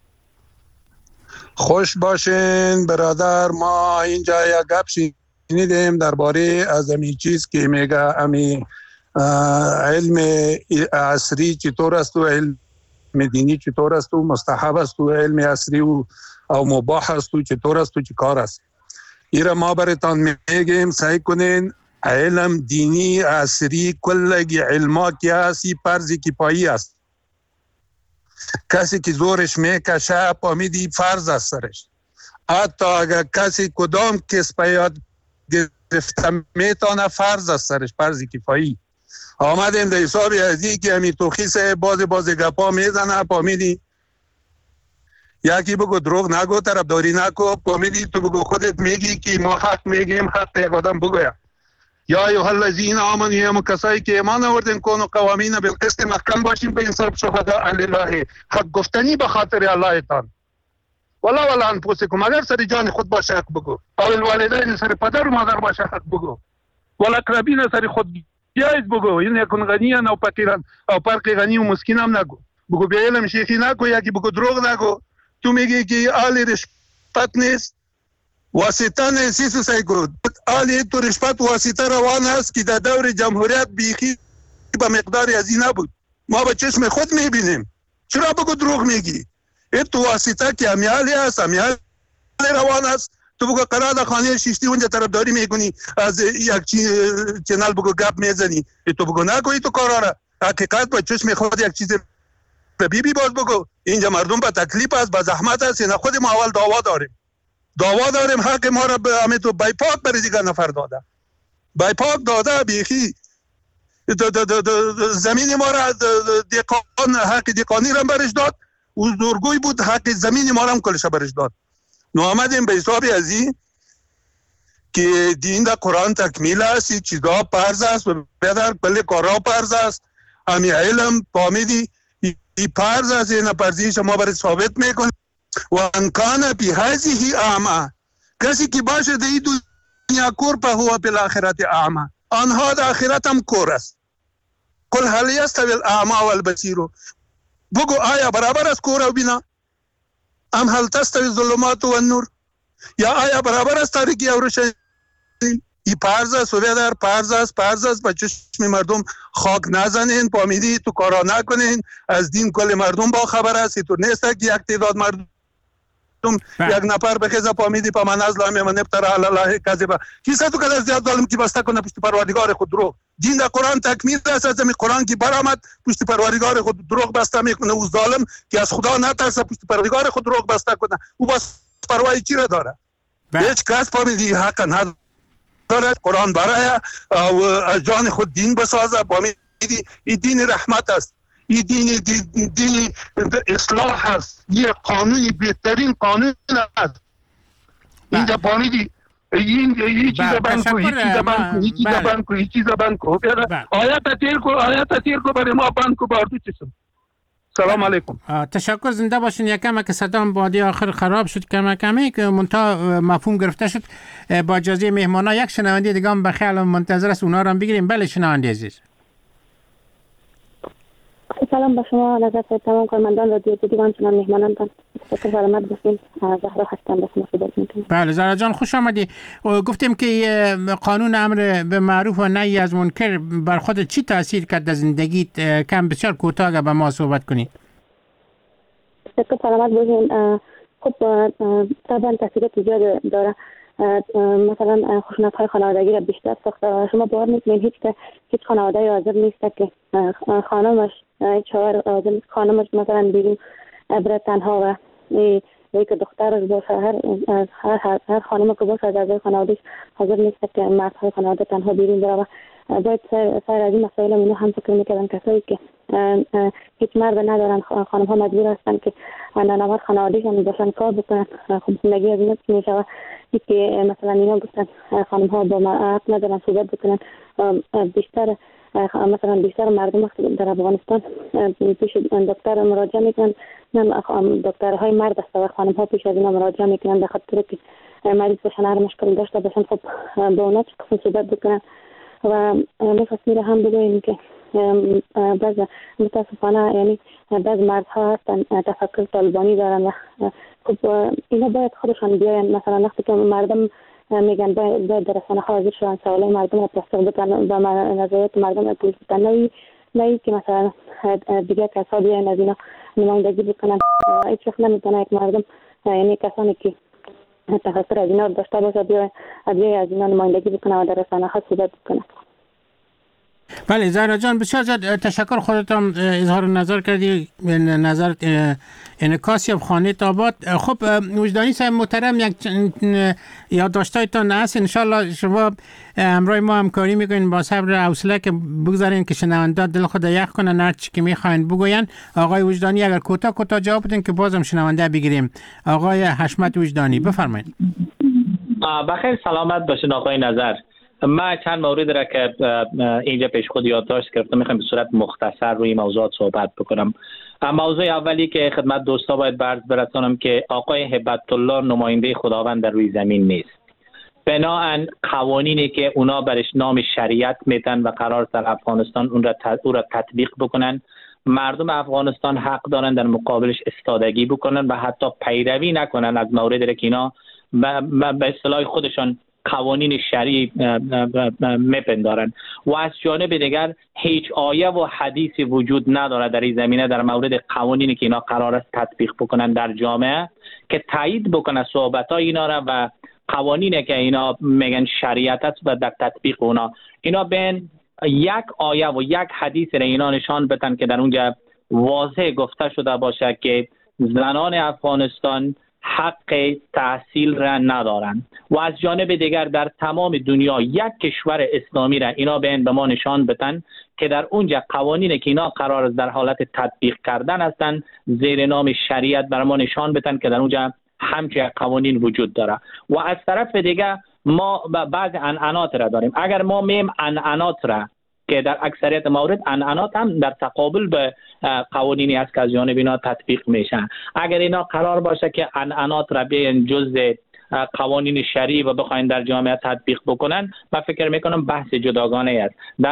M: خوش باشین برادر. ما اینجا یک گپ شنیدیم درباره از همین چیز که میگه همین علم عصری چطور است و علم دینی چطور است و مستحب است و علم عصری و او مباح است و چطور است و چه کار است. ایره ما براتان میگیم سعی کنین علم دینی عصری کلگی علما که هستی فرض کفایی است. کسی که زورش میکشه پامیدی فرض است سرش. حتی اگر کسی کدام کسب یاد گرفته میتونه فرض است سرش، فرض کفایی. آمدیم در حساب ازی که همی توخیص باز گپا میزنه پامیدی یکی بگو دروغ نگو، طرفداری نکو، پامیدی تو بگو خودت میگی که ما حق میگیم، حق یک آدم بگویا. یا ایها الذین آمنوا، یا کسایی که ایمان آوردین کونوا قوامین بالقسط، محکم باشین به انصاف، شهداء لله، حق گفتنی به خاطر الله تان. ولا انفسکم، اگر سر جان خود باشه حق بگو، او الوالدین سر پدر و مادر باشه حق بگو، والاقربین سر خود جایز بگو، این یکون غنیان او فقیران، او فرق غنی و مسکین هم نگو. بگو به علم شیخی نکو، یکی بگو دروغ نگو. تو میگی که آل رشوت نیست، واسطه نیست، سایگو آلی تو رشوت واسطه روان است که در دور جمهوریت بیخی به مقداری از این نبود. ما به چشم خود میبینیم. چرا بگو دروغ میگی؟ این تو واسطه که امیالی است، امیالی روان است. تو بگو قرار خانه شیشتی اونجا طرفداری میکنی، از یک چینل بگو گپ میزنی. تو بگو نگوی تو کارا را. حقیقت به چشم خود یک چیز بی باز بگو. اینجا مردم به تکلیف است، به زحمت است. نه خود ما اول دعوا داریم حق ما را به همه تو بایپاک برای دیگر نفر داده، بایپاک داده بیخی زمین ما را دیقان، حق دیقانی را برش داد و زورگوی بود حق زمین ما را هم کلش برش داد. نو آمدیم به حساب ازی که دین در قرآن تکمیل است، این چیزا پرز است و بدر کل کارا پرز است. همی علم پامیدی این پرز است، این پرزیش ما برای ثابت میکنه. و انکان بی هذه اعما، کسی که باشه در این دنیا کور په هو بالآخرت اعما، آنها در آخرت هم کور است. قل هل یستوی الاعما والبصیر، بگو آیا برابر است کور و بینا؟ ام هل تستوی الظلمات والنور، یا آیا برابر است تاریکی و روشنی؟ این پرز است و در پرز است به چشم مردم خاک نزنین، پامیدی تو کارا نکنین. از دین کل مردم با خبر است. تو نیست که یک تعداد مردم یک نفر بخیزه پامیدی پا من از لامه من ابتر علی الله کذبه. کیسه تو کده زیاد ظالم که بسته کنه پشت پروردگار خود دروغ. دین در قرآن تکمیل است، از این قرآن که برآمد پشت پروردگار خود دروغ بسته میکنه. او ظالم که از خدا نترسه پشت پروردگار خود دروغ بسته کنه، او بس پروایی چی را داره؟ هیچ کس پامیدی حق نداره. قرآن برای و از جان خود دین بسازه. پامیدی این دین رحمت است، این دین اصلاح است، یه قانونی بهترین قانون است. اینجا پامیدی این چیزا بند کو آیت تیر کو برای ما بند کو باردو چیزم. سلام علیکم.
H: تشکر، زنده باشین. یکم که صدام بادی آخر خراب شد کمی که منتها مفهوم گرفته شد. با اجازه مهمانا یک شنونده دیگه هم بخیال منتظر است، اونا رو هم بگیریم. بله شنونده عزیز.
J: سلام به شما نظر تمام کارمندان رادیو جدید و همچنان مهمانانتان. تشکر سلامت باشین. زهرا هستم به شما خدمت میکنم.
H: بله زهرا جان خوش آمدی. گفتیم که قانون امر به معروف و نهی از منکر بر خود چی تاثیر کرد در زندگیت؟ کم بسیار کوتاه به ما صحبت کنی.
J: تشکر سلامت باشین. خب طبعا تاثیرات زیاد داره. مثلا خشونت‌های خانوادگی را بیشتر ساخته. شما باور میکنید هیچ خانواده حاضر نیست که خانمش شوهر خانمش مثلا بیرون بره تنها و که دخترش باشه. هر خانم که باشه از اعضای خانواده‌اش حاضر نیست که مردهای خانواده تنها بیرون بره. باید سر از این مسائل اینو هم فکر میکردن کسایی که هیچ مرد ندارن. خانم ها مجبور هستن که نانوار خانوادهشان باشن کار بکنن. خب زندگی از اینا میشه و که مثلا اینا گفتن خانم ها با مرد ندارن صحبت بکنن. بیشتر مردم وقتی در افغانستان پیش دکتر مراجعه میکنن، دکترهای مرد است و خانم ها پیش از اینا مراجعه میکنن به خاطر که مریض باشن، هر مشکل داشته باشن. خب با اونا چه صحبت بکنن و می‌خواستیم هم بگوییم که بعض متاسفانه یعنی بعض مردها هستن تفکر طالبانی دارن و خب اینا باید خودشان بیاین، مثلا وقتی که مردم میگن باید در رسانه ها حاضر شدن سوالای مردم را پاسخ بدن و نظریات مردم را پولیس بدن، نه که مثلا دیگه کسا بیاین از اینا نمایندگی بکنن. هیچ وقت نمیتونه یک مردم یعنی کسانی که تفکر از اینا داشته باشه بیاین از اینا نمایندگی بکنن و در رسانه ها صحبت بکنن.
H: بله زهرا جان، بسیار زیاد تشکر. خودتان اظهار نظر کردی، نظر انعکاسی از خانه آباد. خب وجدانی صاحب محترم، یک یادداشتایتان هست، انشالله شما همراه ما همکاری میکنین، با صبر و حوصله که بگذارین که شنونده دل خود یخ کنن، هر چی که میخواین بگوین. آقای وجدانی اگر کوتاه جواب بدین که بازم شنونده بگیریم. آقای حشمت وجدانی بفرمایید.
I: بخیر سلامت باشین آقای نظر. من چند مورد را که اینجا پیش خود یادداشت گرفتم میخوام به صورت مختصر روی موضوعات صحبت بکنم. موضوع اولی که خدمت دوستا باید برسانم که آقای هبت الله نماینده خداوند در روی زمین نیست. بناهن قوانینی که اونا برش نام شریعت میتن و قرار در افغانستان او را تطبیق بکنن، مردم افغانستان حق دارن در مقابلش استادگی بکنن و حتی پیروی نکنن از موردی که اینا به اصطلاح خودشان قوانین شرعی میپندارن. و از جانب دیگر هیچ آیه و حدیثی وجود نداره در این زمینه در مورد قوانینی که اینا قرار است تطبیق بکنن در جامعه که تایید بکنه صحبتای اینا را و قوانینی که اینا میگن شریعت است و در تطبیق اینا بین یک آیه و یک حدیث را اینا نشان بدن که در اونجا واضح گفته شده باشه که زنان افغانستان حق تحصیل را ندارند. و از جانب دیگر در تمام دنیا یک کشور اسلامی را اینا به ما نشان بدن که در اونجا قوانین که اینا قرار است در حالت تطبیق کردن هستند زیر نام شریعت بر ما نشان بدن که در اونجا همچنین قوانین وجود داره. و از طرف دیگر ما بعض عنعنات را داریم. اگر ما میم عنعنات را که در اکثریت موارد عنعنات هم در تقابل به قوانینی است که از جانب اینا تطبیق میشن، اگر اینا قرار باشه که عنعنات را بیان جزء قوانین شرعی و بخواین در جامعه تطبیق بکنن، من فکر میکنم بحث جداگانه است.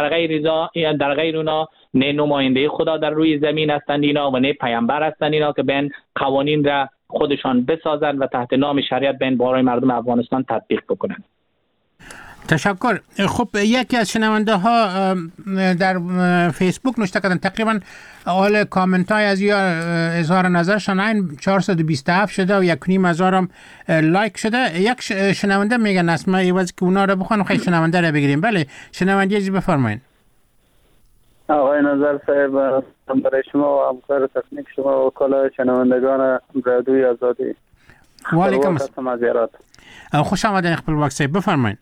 I: در غیر اونا نه نماینده خدا در روی زمین هستند اینا و نه پیامبر هستند اینا که بین قوانین را خودشان بسازن و تحت نام شریعت بین برای مردم افغانستان تطبیق بکنن.
H: تشکر. خب یکی از شنونده ها در فیسبوک نوشته کردن، تقریبا اول کامنت های از یا اظهار نظرشان این 427 شده و 1,500 هم لایک شده. یک شنونده میگن اسماء ایواز که اونا رو بخوانم، خیلی شنونده رو بگیریم. بله شنونده چیزی بفرمایید.
N: آقای نظر صاحب، برای شما و همکار تکنیک شما و کل شنوندگان رادیوی آزادی
H: و علیکم السلام. خوش آمدین خپلواک صاحب، بفرمایید.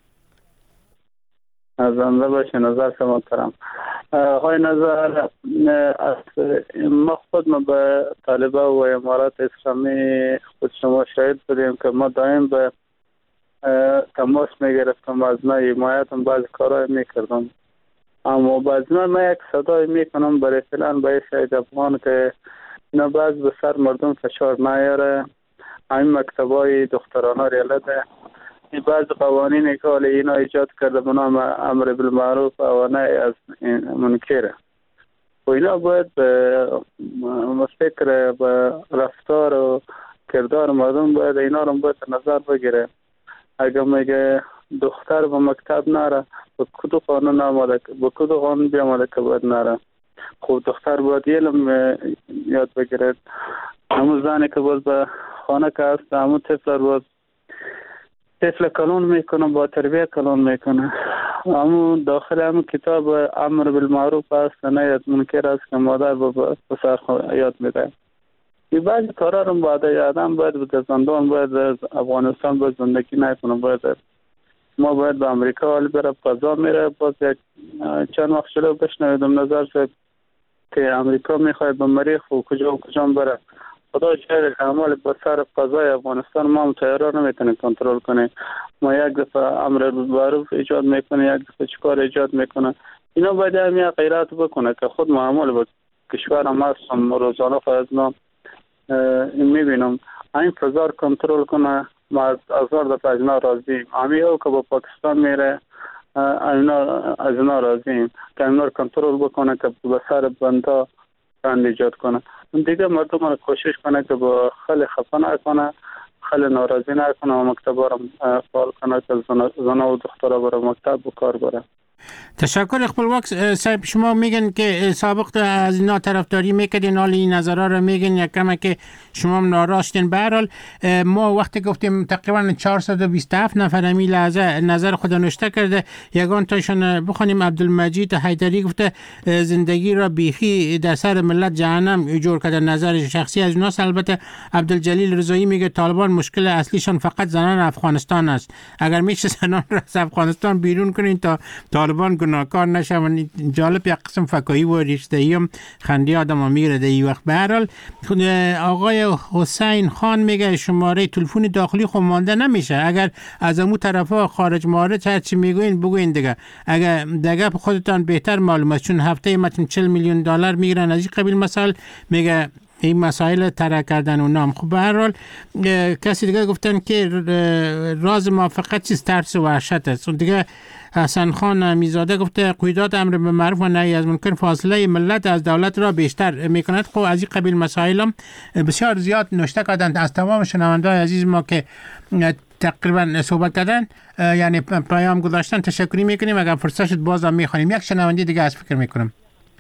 N: از زنده باشه نظر شما محترم. آقای نظر، ما خود به طالبه و امارات اسلامی خود شما شاهد بودیم که ما دائم به تماس میگرفتم و از ما حمایتم بعض کارهای میکردم، اما بعض ما یک صدای میکنم برای فلان به شاید افغان که اینا بعض به سر مردم فشار نیاره. این مکتبای دخترانه ریالده بعض قوانینی که حالا اینا ایجاد کرده به نام امر بالمعروف و نهی از منکر و اینا باید به فکر به رفتار و کردار مردم باید اینا رو باید نظر بگیره. اگر میگه دختر به مکتب نره به کدو قانون آماده به کدو قانون بیاماده که باید نره. خب دختر باید علم یاد بگیرد. همون زنی که باید به خانه که هست همون طفل باید طفل کلون میکنه، با تربیه کلون میکنه. همون داخل همون کتاب امر بالمعروف هست نهی از منکر است که مادر به پسر یاد میده. این بعضی کارا رو باید آدم باید به زندان باید از افغانستان باید زندگی نکنه. باید ما باید به امریکا حال بره قضا میره. باز چند وقت شده بشنویدم نظر شد که امریکا میخواد به مریخ و کجا بره. خدا شاید اعمال به سر قضای افغانستان ما طیاره نمیتونه کنترل کنه. ما یک دفعه امر بالمعروف ایجاد میکنه، یک دفعه چیکار ایجاد میکنه. اینا باید همین غیرت بکنه که خود معامل با کشور هم هستم روزانه از ما میبینم این فضا کنترل کنه. ما از هزار دفعه اجنا راضی همین او که با پاکستان میره از اینا راضیم که اینا رو کنترل بکنه که به سر بنده رند ایجاد کنه. دیگه مردم رو کوشش کنه که با خیلی خفه نکنه، خیلی ناراضی نکنه و مکتبا رو فعال کنه که زنها و دخترها برای مکتب و کار برن.
H: تشکر. اقبال واکس صاحب، شما میگن که سابق از اینا طرفداری میکردین، حالا این نظرها رو میگن یک کمه که شما هم ناراضتین. به هر حال ما وقتی گفتیم تقریبا 427 نفر امی لحظه نظر خود نوشته کرده، یگان تاشون بخونیم. عبدالمجید حیدری گفته زندگی را بیخی در سر ملت جهنم جور کرده، نظر شخصی از اوناست. البته عبدالجلیل رضایی میگه طالبان مشکل اصلیشان فقط زنان افغانستان است، اگر میشه زنان را از افغانستان بیرون کنین تا طالبان گناهکار نشون. جالب، یک قسم فکایی و ریشته‌ای هم خندی آدم میگیره در این وقت. به هر حال آقای حسین خان میگه شماره تلفن داخلی خود مانده نمیشه، اگر از امو طرفا خارج مارد هر چی میگوین بگوین دیگه، اگر دیگه خودتان بهتر معلوم است، چون هفته مثلا 40 میلیون دلار میگیرن از این قبیل مسائل. میگه این مسائل طرح کردن و نام. خب به هر حال کسی دیگه گفتن که راز موافقت چیز ترس و وحشت است. دیگه حسن خان میزاده گفته قیادت امر به معروف و نهی از منکر فاصله ملت از دولت را بیشتر میکند. خب از این قبیل مسائل هم بسیار زیاد نوشته کردند از تمام شنونده‌های عزیز ما که تقریبا صحبت کردن، یعنی پیام گذاشتن. تشکری میکنیم. اگر فرصت شد باز هم میخوانیم. یک شنونده دیگه از فکر میکنم.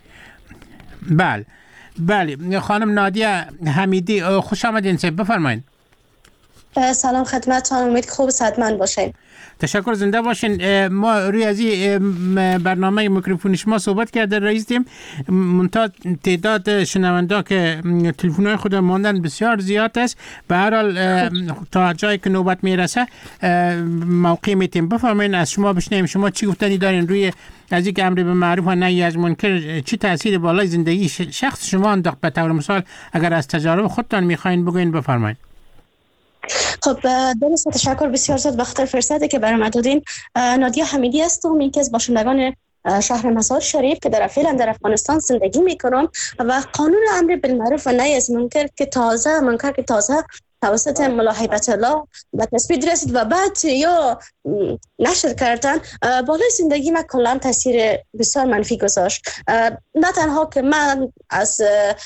H: بله خانم نادیه حمیدی، خوش آمدین. بفرمایید.
O: سلام خدمتتان، امید خوب صحتمند باشین.
H: تشکر، زنده باشین. ما روی از این برنامه میکروفون شما صحبت کرده رئیسیم، منتها تعداد شنونده که تلفن‌های خود ماندن بسیار زیاد است. به هر حال تا جایی که نوبت میرسه موقع میتیم. بفرمایید از شما بشنویم، شما چی گفتنی دارین روی از اینکه امر به معروف و نهی از منکر چی تاثیر بالای زندگی شخص شما انداخت؟ به طور مثال اگر از تجارب خودتان میخواین بگوین بفرمایید.
O: خب درست، تشکر بسیار زیاد بخاطر فرصتی که برام دادین. نادیه حمیدی هستم، یکی از باشندگان شهر مزار شریف که فعلا در افغانستان زندگی میکنم و قانون امر بالمعروف و نهی از منکر که تازه توسط ملا هیبت الله به تصویب رسید و بعد یا نشر کردن، بالای زندگی من کلا تاثیر بسیار منفی گذاشت. نه تنها که من از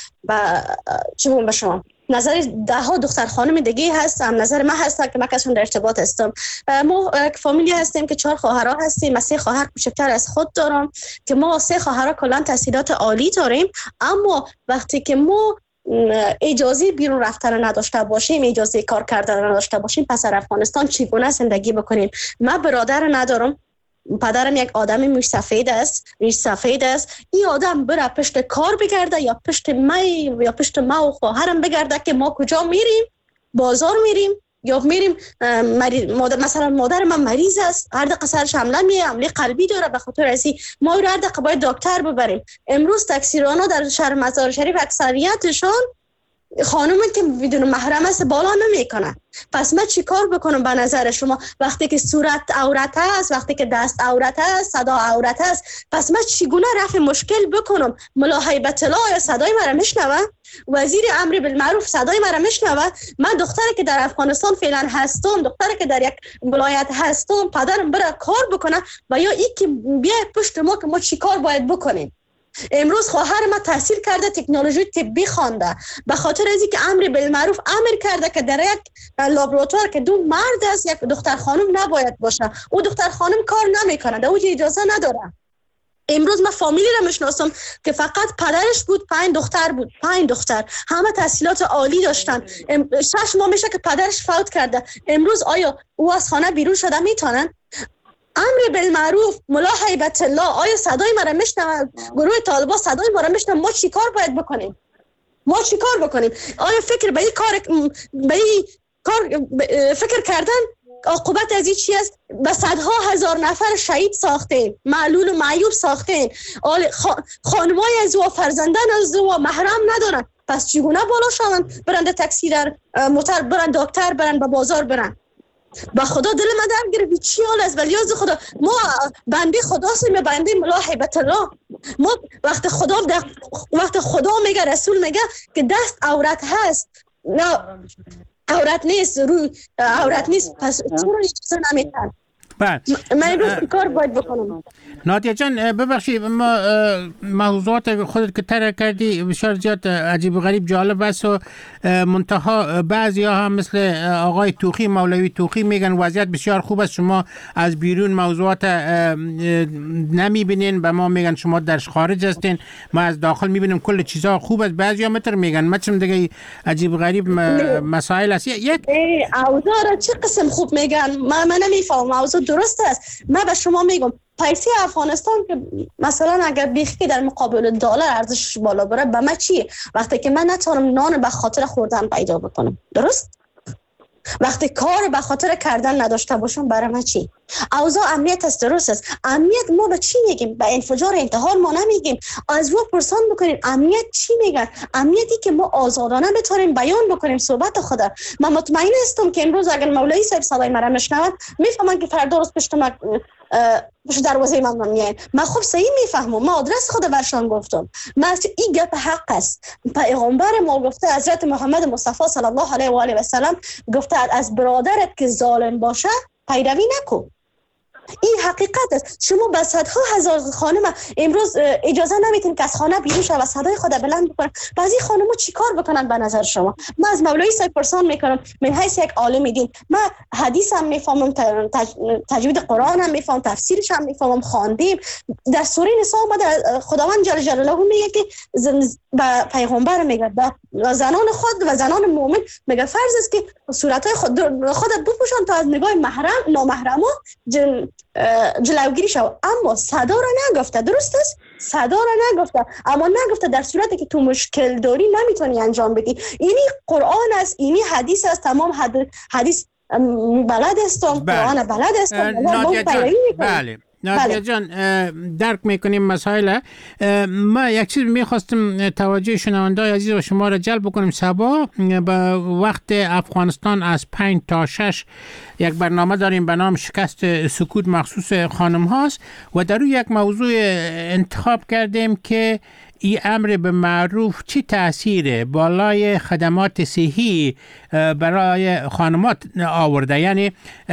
O: چون به شما نظر ده ها دختر خانم دیگه هستم، نظر من هست که من کسون در ارتباط هستم. ما فامیلی هستیم که 4 خواهرها هستیم، من 3 خواهر کوچکتر از خود دارم که ما 3 خواهرها کلا تحصیلات عالی داریم، اما وقتی که ما اجازه بیرون رفتن نداشته باشیم، اجازه کار کردن نداشته باشیم، پس در افغانستان چگونه زندگی بکنیم؟ من برادر ندارم، پدرم یک آدم ریش سفید است. این آدم بره پشت کار بگرده یا پشت ما و خواهرم بگرده که ما کجا میریم؟ بازار میریم یا میریم مثلا مادر من مریض است، هر دقیقه سرش حمله قلبی داره، به خاطر ازی ما رو هر دقیقه باید دکتر ببریم. امروز تاکسیرانا در شهر مزار شریف اکثریتشون خانومی که بدون محرم است بالا نمیکنن. پس من چی کار بکنم به نظر شما؟ وقتی که صورت عورت است، وقتی که دست عورت است، صدا عورت است، پس من چگونه رفع مشکل بکنم؟ ملا هیبت الله صدای مرا میشنوه؟ وزیر امر بالمعروف صدای مرا میشنوه؟ من دختری که در افغانستان فعلا هستم، دختری که در یک ولایت هستم، پدرم بره کار بکنه و یا این که بیای پشت ما که ما چی کار باید بکنیم؟ امروز خواهر ما تحصیل کرده، تکنولوژی طبی خوانده، به خاطر از اینکه امر بالمعروف امر کرده که در یک لابراتوار که 2 مرد است یک دختر خانم نباید باشه، او دختر خانم کار نمیکنه، در او اجازه نداره. امروز من فامیلی را میشناسم که فقط پدرش بود 5 دختر بود، 5 دختر، همه تحصیلات عالی داشتن. 6 ماه میشه که پدرش فوت کرده. امروز آیا او از خانه بیرون شده میتونن؟ امر بالمعروف ملا هیبت الله آیا صدای مرا میشنوه؟ گروه طالبان صدای مرا میشنوه؟ ما چی کار باید بکنیم؟ آیا فکر به این کار فکر کردن عاقبت از این چی است؟ به صدها هزار نفر شهید ساختین، معلول و معیوب ساختین، خانمای از و فرزندان از و محرم ندارن، پس چگونه بالا شون؟ برند تاکسی در موتر، برند دکتر، برند به بازار برند. با خدا دل من در گرفت چی حال است؟ ولی از خدا ما بنده خدا هستیم، بنده ملا هیبت الله. ما وقت خدا میگه، رسول میگه که دست عورت هست، نه عورت نیست، روی عورت نیست، پس چرا اجازه نمیدن؟
H: بله
O: من امروز کار باید بکنم.
H: نادیا جان ببخشید، ما موضوعات خودت که طرح کردی بسیار زیاد عجیب و غریب جالب است و منتها بعضی ها هم مثل آقای توخی، مولوی توخی میگن وضعیت بسیار خوب است، شما از بیرون موضوعات نمیبینین، به ما میگن شما در خارج هستین، ما از داخل میبینیم کل چیزها خوب است. بعضی ها متر میگن مثلا دیگه عجیب و غریب مسائل است. یک
O: اوضاع چه قسم خوب میگن؟ من نمیفهمم. اوضاع درست است. من به شما میگم پیسه افغانستان که مثلا اگر بیخی در مقابل دلار ارزشش بالا بره به من چیه وقتی که من نتونم نان به خاطر خوردن پیدا بکنم؟ درست؟ وقتی کار به خاطر کردن نداشته باشم برای من چی؟ اوضاع امنیت است، درست است. امنیت ما به چی میگیم؟ به انفجار انتحال ما نمیگیم. از و پرسان بکنین امنیت چی میگن؟ امنیتی که ما آزادانه بتونیم بیان بکنیم صحبت خود. من مطمئن هستم که امروز اگر مولوی صاحب صدای مرا بشنوند میفهمن که فردا روز پشت دروازه من میاین. من خوب صحیح میفهمم. من آدرس خود برشان گفتم. من این گپ حق است. پیغمبر ما گفته، حضرت محمد مصطفی صلی الله علیه و آله و سلام گفته از برادرت که ظالم باشه پیروی نکن. این حقیقت است. شما با صدها هزار خانم امروز اجازه نمیتین که از خانه بیرون شوند و صدای خود بلند بکنن. بعضی خانم‌ها چیکار بکنن به نظر شما؟ من از مولوی صاحب پرسان میکنم من حیث یک عالم دین، من حدیث هم میفهمم، تجوید قرآن هم میفهمم، تفسیرش هم میفهمم، خواندیم. در سوره نساء اومده خداوند جل جلاله میگه که به پیغمبر میگه به زنان خود و زنان مؤمن میگه فرض است که صورتای خودت بپوشان تا از نگاه نامحرما جلوگیری شو. اما صدا را نگفته. درست است؟ صدا را نگفته، اما نگفته در صورتی که تو مشکل داری نمیتونی انجام بدی. اینی قرآن است، اینی حدیث است. تمام حدیث بلد استم، قرآن بلد استم.
H: بله نادیا جان درک میکنیم مسائل. ما یک چیز میخواستم توجه شنونده‌های عزیز و شما را جلب بکنیم. صبح به وقت افغانستان از 5 تا 6 یک برنامه داریم به نام شکست سکوت مخصوص خانم هاست و در روی یک موضوع انتخاب کردیم که این امر به معروف چی تأثیر بالای خدمات صحی برای خانمات آورده. یعنی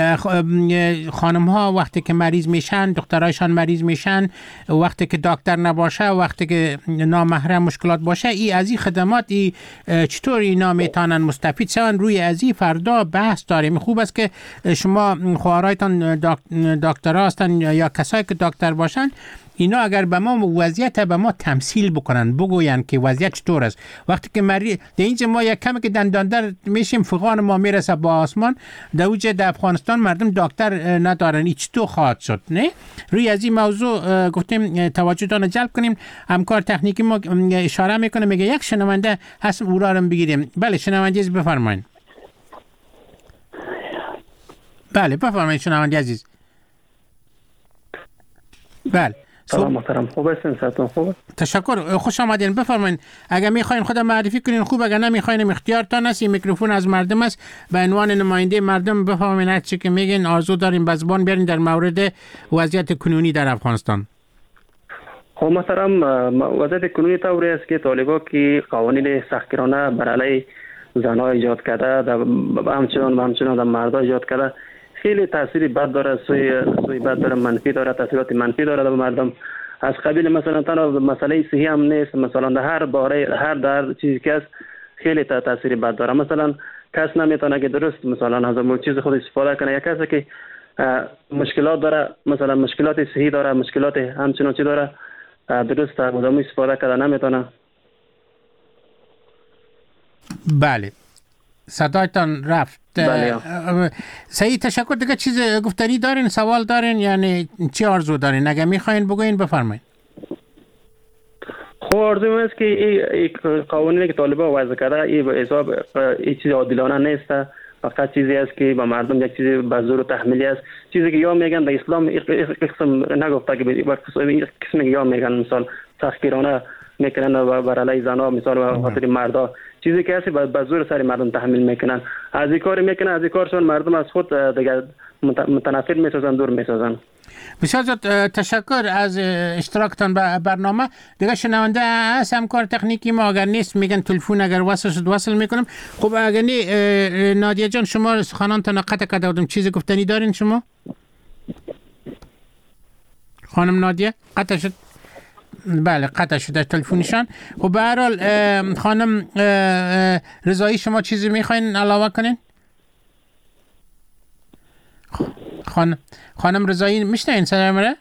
H: خانم ها وقتی که مریض میشن، دخترایشان مریض میشن، وقتی که دکتر نباشه، وقتی که نامحرم مشکلات باشه، از این خدمات چطور اینا میتونن مستفید شون؟ روی از این فردا بحث داریم. خوب است که شما خواهرایتان دکتر هستن یا کسایی که دکتر باشن، اینا اگر به ما وضعیت به ما تمثیل بکنن، بگوین که وضعیت چطور است. وقتی که مریض در اینجا ما یک کمی که دنداندر میشیم فقان ما میرسه با آسمان، در اوج در افغانستان مردم دکتر ندارن. این چطور خواهد شد؟ نه روی از این موضوع گفتیم توجهتان جلب کنیم. همکار تکنیکی ما اشاره میکنه، میگه یک شنونده هست او را هم بگیریم. بله شنونده عزیز بفرمایید. بله بفرمایید شنونده عزیز. بله
P: سلام محترم، خوب هستین؟ صحتون خوبه؟
H: تشکر، خوش آمدین. بفرمایید اگر میخواین خودم معرفی کنین خوب، اگر نمیخواین اختیارتان است. این میکروفون از مردم است. به عنوان نماینده مردم بفرمایید هر چی که میگین آرزو دارین به زبان بیارین در مورد وضعیت کنونی در افغانستان.
P: خب محترم، وضعیت کنونی طوری است که طالبان که قوانین سختگیرانه بر علیه زنها ایجاد کرده، همچنان در مردها ایجاد کرده، خیلی تاثیر بد داره، سوی بد داره، منفی داره، تاثیرات منفی داره به مردم. از قبیل مثلا تنها مسئله صحی هم نیست، مثلا در هر باره هر چیزی که است خیلی تاثیر بد داره. مثلا کس نمیتونه که درست مثلا از اون چیز خود استفاده کنه. یک کسی که مشکلات داره، مثلا مشکلات صحی داره، مشکلات همچنان چی داره، درست از اون استفاده کنه نمیتونه.
H: بله صدایتان رفت.
P: بله.
H: صحیح، تشکر. دیگه چیز گفتنی دارین، سوال دارین، یعنی چی آرزو دارین؟ اگه میخواین بگوین بفرمایید.
P: خب آرزو من است که این قوانینی که طالبان وضع کرده این به حساب این چیز عادلانه نیست، فقط چیزی است که با مردم یک چیزی به زور و تحمیلی است. چیزی که یا میگن در اسلام قسم نگفته که قسم یا میگن مثلا سختگیرانه میکنن بر علیه زنها، مثال به خاطر مردا، چیزی که هست به زور سر مردم تحمیل میکنن. از این کار میکنن، از این کارشون مردم از خود دیگه متنفر میسازن، دور میسازن.
H: بسیار زیاد تشکر از اشتراکتان به برنامه. دیگه شنونده هست همکار تکنیکی ما، اگر نیست میگن تلفن اگر وصل شد وصل میکنم. خب اگر نی نادیا جان شما سخنانتان قطع کرده بودم، چیزی گفتنی دارین شما؟ خانم نادیه قطع شد. بله قطع شده تلفنشان. خب به هر حال خانم رضایی شما چیزی میخواین علاوه کنین؟ خانم رضایی میشنین صدا مره؟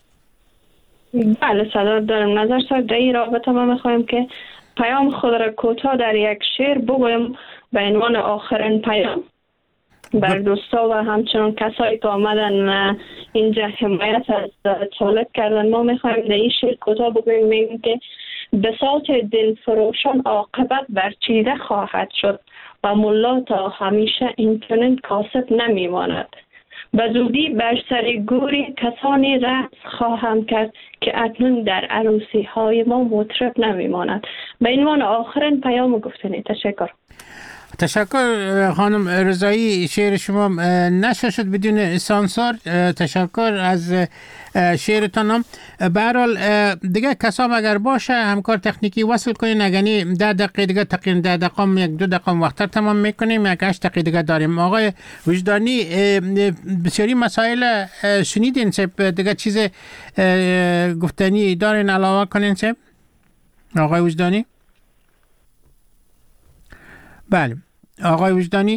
C: بله صدا دارم. نظر صاحب در این رابطه ما میخوایم که پیام خود را کوتاه در یک شعر بگویم به عنوان آخرین پیام بر دوستا و همچنان کسایی که آمدن اینجا حمایت از طالب کردن. ما میخوایم در این شعر کوتاه بگویم، میگیم که بساط دل فروشان عاقبت برچیده خواهد شد و ملا تا همیشه اینچنین کاسب نمیماند. به زودی بر سر گوری کسانی رقص خواهم کرد که اکنون در عروسی های ما مطرب نمیماند. به عنوان آخرین پیام گفتنی. تشکر.
H: تشکر خانم رضایی، شعر شما نشر شد بدون سانسور. تشکر از شعرتان. به هر حال دیگه کسام اگر باشه همکار تکنیکی وصل کنین، اگه 10 دقیقه دیگه تقریبا 10 دقیقه 1-2 دقیقه وقت تمام میکنیم، 8 دقیقه دیگه داریم. آقای وجدانی بسیاری مسائل شنیدین، دیگه چیز گفتنی دارین علاوه کنین؟ آقای وجدانی؟ بله آقای وجدانی.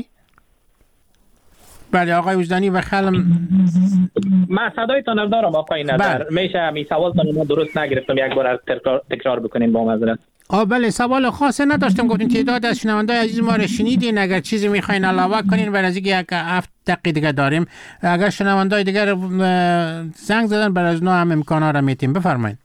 H: بله آقای وجدانی و خلم
I: من صدایتان دارم آقای نظر. میشه می سوالتان ما درست نگرفتم، یک بار تکرار بکنین با معذرت.
H: بله سوال خاصی نداشتم، گفتین تعداد از شنوندای عزیز ما رو شنیدین، اگر چیزی میخواین علاوه کنین و از اینکه 7 دقیقه دیگه داریم، اگر شنوندای دیگر زنگ زدن برای از نو هم امکانا رو میتیم. بفرمایید.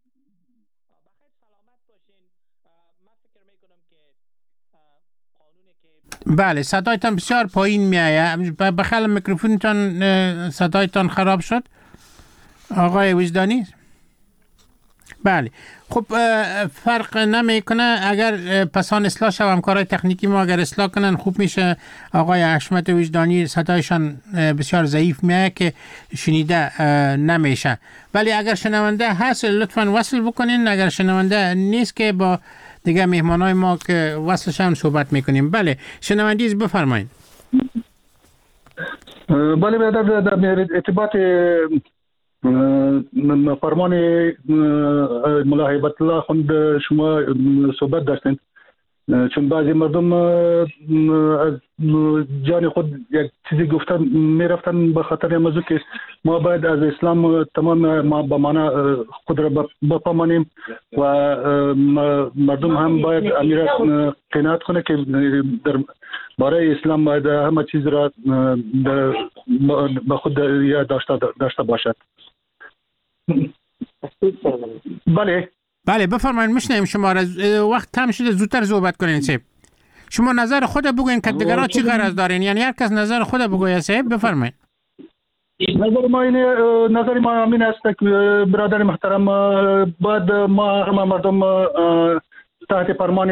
H: بله صدایتان بسیار پایین میایه. بخل میکروفونتان صدایتان خراب شد آقای وجدانی. بله خب فرق نمیکنه، اگر پسان اصلاح شو همکارای تکنیکی ما اگر اصلاح کنن خوب میشه. آقای حشمت وجدانی صدایشان بسیار ضعیف میایه که شنیده نمیشه، ولی اگر شنونده هست لطفا وصل بکنین، اگر شنونده نیست که با دیگه مهمانای ما که وصلشان صحبت میکنیم. بله شنوندیز بفرمایید.
D: بله در ارتباط فرمان ملا هیبت الله خوند شما صحبت داشتین، چون بعضی مردم از جان خود یک چیزی گفتن میرفتن به خاطر موضوع که ما باید از اسلام تمام ما به معنا خود را بفهمانیم و مردم هم باید امیر قناعت کنه که در برای اسلام باید همه چیز را به خود یاد داشته باشد.
H: بله بفرمایید میشنیم شما را. وقت کم شده زودتر صحبت کنین صاحب. شما نظر خود بگوین که دیگران چی غرض دارین، یعنی هر کس نظر خود بگوید صاحب. بفرمایید.
D: نظر ما همین است که برادر محترم باید ما همه مردم تحت فرمان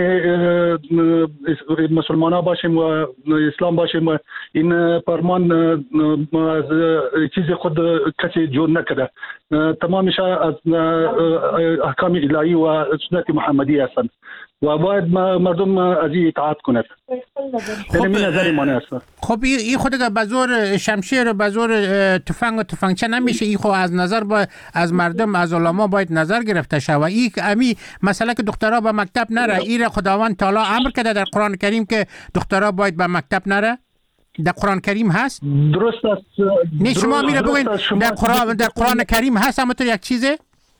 D: مسلمان ها باشیم و اسلام باشیم و این فرمان از چیز خود کسی جور نکرده، تمامش از احکام الهی و سنت محمدی هستند و باید مردم از این اطاعت کند.
H: خب این خود که بزور شمشیر و بزور تفنگ و تفنگچه نمیشه، این خب از نظر از مردم از علما باید نظر گرفته شود. این امی مسئله که دخترها به مکتب نره، این خداوند تعالی امر کرده در قرآن کریم که دخترها باید به مکتب نره. در قرآن کریم هست؟
D: درست است.
H: نه شما میره بگوین در قرآن کریم هست همونطور یک چیزه؟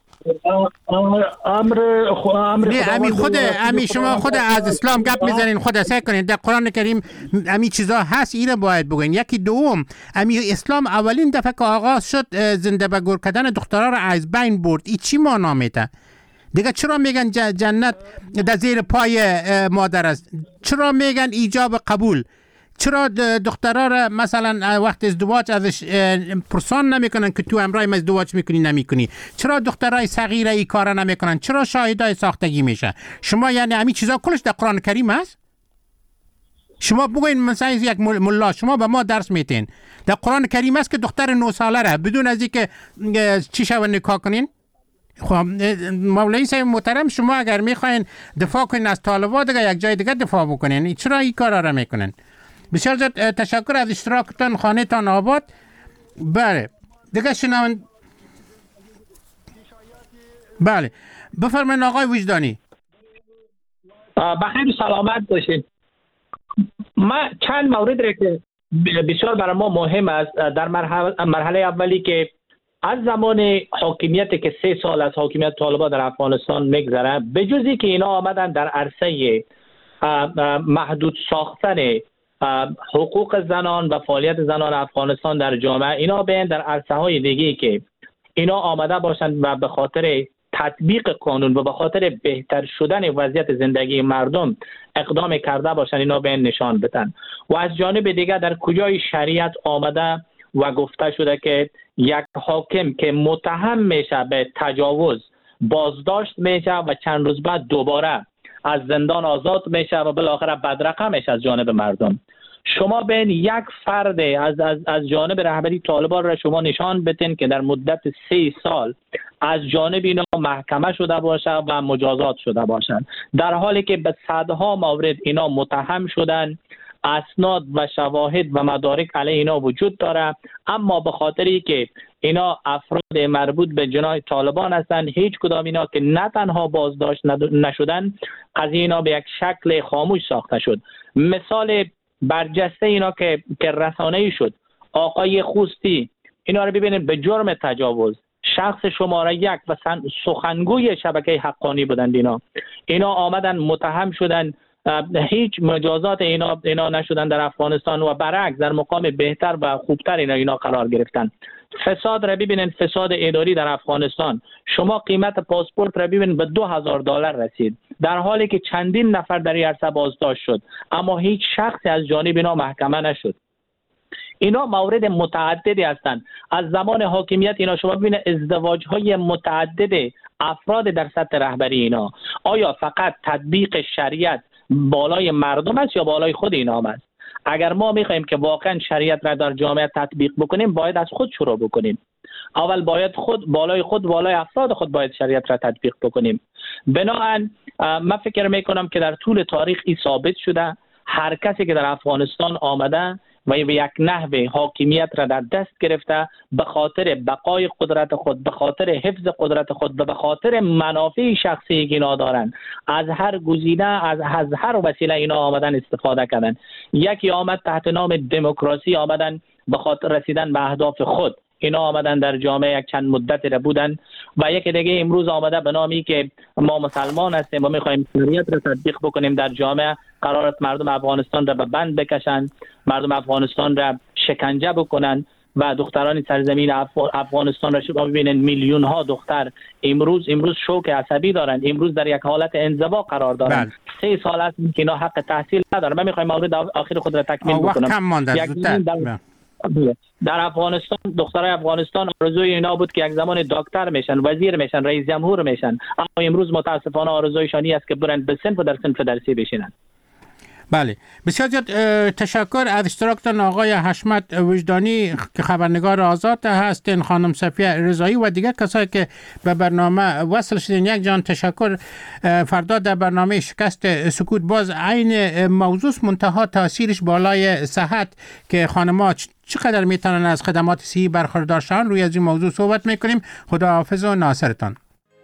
H: امی شما خود از اسلام گپ میزنین، خود سعی کنین در قرآن کریم امی چیزا هست، اینو باید بگوین. یکی دوم، امی اسلام اولین دفعه که آغاز شد زنده به گور کردن دخترها را از بین برد. این چی معنا میده؟ دیگه چرا میگن جنت در زیر پای مادر است؟ چرا میگن ایجاب قبول؟ چرا دخترها را مثلا وقت ازدواج ازش پرسان نمیکنن که تو امرای ازدواج میکنی نمیکنی؟ چرا دخترای صغیره ای کارا نمیکنن؟ چرا شاهدای ساختگی میشه؟ شما یعنی همین چیزا کلش در قرآن کریم هست؟ شما بگوین مثلا یک ملا شما به ما درس میتین در قرآن کریم هست که دختر 9 ساله را بدون از اینکه چی شو نکاح کنین؟ خب مولوی صاحب محترم، شما اگر میخواین دفاع کنین از طالبا دیگه یک جای دیگه دفاع بکنین، چرا این کارا را میکنن؟ بسیار تشکر از اشتراکتان، خانه تان آباد. بله دیگه بله بفرمایید آقای وجدانی.
I: بخیر سلامت باشید. ما چند مورد را که بسیار برای ما مهم است در مرحله اولی که از زمان حاکمیتی که 3 سال از حاکمیت طالبان در افغانستان میگذره، به جزی که اینا آمدن در عرصه محدود ساختن حقوق زنان و فعالیت زنان افغانستان در جامعه، اینا بیان در عرصه های دیگه که اینا آمده باشند و به خاطر تطبیق قانون و به خاطر بهتر شدن وضعیت زندگی مردم اقدام کرده باشند، اینا بیان نشان بدن. و از جانب دیگر در کجای شریعت آمده و گفته شده که یک حاکم که متهم میشه به تجاوز بازداشت میشه و چند روز بعد دوباره از زندان آزاد میشه و بالاخره بدرقه میشه از جانب مردم. شما بین یک فرد از جانب رهبری طالبان را شما نشان بدین که در مدت 3 سال از جانب اینا محکمه شده باشه و مجازات شده باشند، در حالی که به صدها مورد اینا متهم شدن، اسناد و شواهد و مدارک علیه اینا وجود داره، اما به خاطری که اینا افراد مربوط به جناح طالبان هستند، هیچ کدام اینا که نه تنها بازداشت نشدن، قضیه اینا به یک شکل خاموش ساخته شد. مثال برجسته اینا که رسانه‌ای شد، آقای خوستی، اینا رو ببینید به جرم تجاوز، شخص شماره 1 و سخنگوی شبکه حقانی بودند. اینا آمدن متهم شدن، هیچ مجازات اینا نشدن در افغانستان و برعکس در مقام بهتر و خوبتر اینا قرار گرفتن. فساد را ببینید، فساد اداری در افغانستان، شما قیمت پاسپورت را ببینید به $2000 رسید، در حالی که چندین نفر در این عرصه بازداشت شد اما هیچ شخصی از جانب اینا محکمه نشد. اینا مورد متعددی هستند. از زمان حاکمیت اینا شما ببینید ازدواج‌های متعدد افراد در سطح رهبری اینا، آیا فقط تطبیق شریعت بالای مردم است یا بالای خود اینا است؟ اگر ما میخوایم که واقعا شریعت را در جامعه تطبیق بکنیم، باید از خود شروع بکنیم. اول باید بالای افراد خود باید شریعت را تطبیق بکنیم. بنابراین من فکر میکنم که در طول تاریخ این ثابت شده، هر کسی که در افغانستان آمده و به یک نحو حاکمیت را در دست گرفته، به خاطر بقای قدرت خود، به خاطر حفظ قدرت خود و به خاطر منافع شخصی که اینا دارن، از هر گزینه، از هر وسیله اینا آمدن استفاده کردن. یکی آمد تحت نام دموکراسی، آمدن به خاطر رسیدن به اهداف خود، اینا آمدن در جامعه یک چند مدت را بودن، و یکی دیگه امروز آمده به نامی که ما مسلمان هستیم و میخوایم شریعت را تطبیق بکنیم در جامعه، قرار است مردم افغانستان را به بند بکشن، مردم افغانستان را شکنجه بکنن و دختران سرزمین افغانستان را شما ببینید میلیون ها دختر امروز شوک عصبی دارند، امروز در یک حالت انزوا قرار دارند. 3 سال است که اینا حق تحصیل ندارند. من میخوایم مورد آخر خود را تکمیل بکنم. در افغانستان دخترای افغانستان آرزوی اینا بود که یک زمان دکتر میشن، وزیر میشن، رئیس جمهور میشن، اما امروز متاسفانه آرزویشانی است که برن به صنف درسی بشینن.
H: بله، بسیار زیاد تشکر از اشتراکتان آقای حشمت وجدانی که خبرنگار آزاد هستین، خانم صفیه رضایی و دیگر کسایی که به برنامه وصل شدین. یک جان تشکر. فردا در برنامه شکست سکوت باز عین موضوع منتها تاثیرش بالای صحت که خانم‌ها چقدر میتونن از خدمات صحی برخوردار شون، روی از این موضوع صحبت میکنیم. خداحافظ و ناصرتان.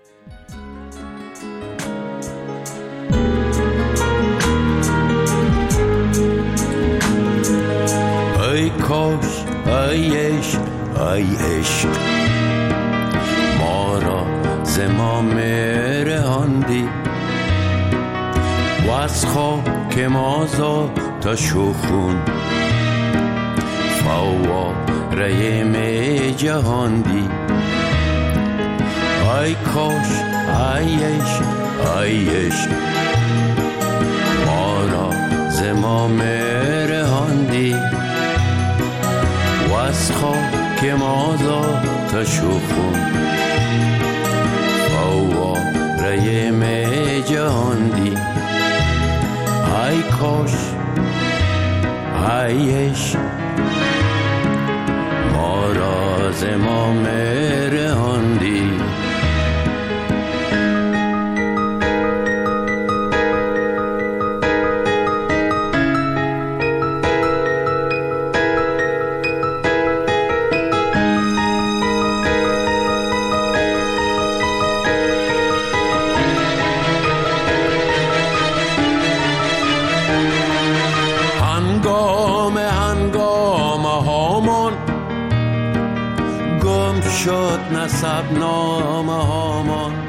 Q: ای کاش ای عشق ما را ز ما رهاندی و از خاک ما تا شخون فواره می جهاندی. ای کاش ای عشق ما را ز ما رهاندی و از خاک ما تا شخون فواره می جهاندی. ای کاش ای عشق ما را ز ما رهاندی. هنگامه هامان گم شد نسب نامه هامان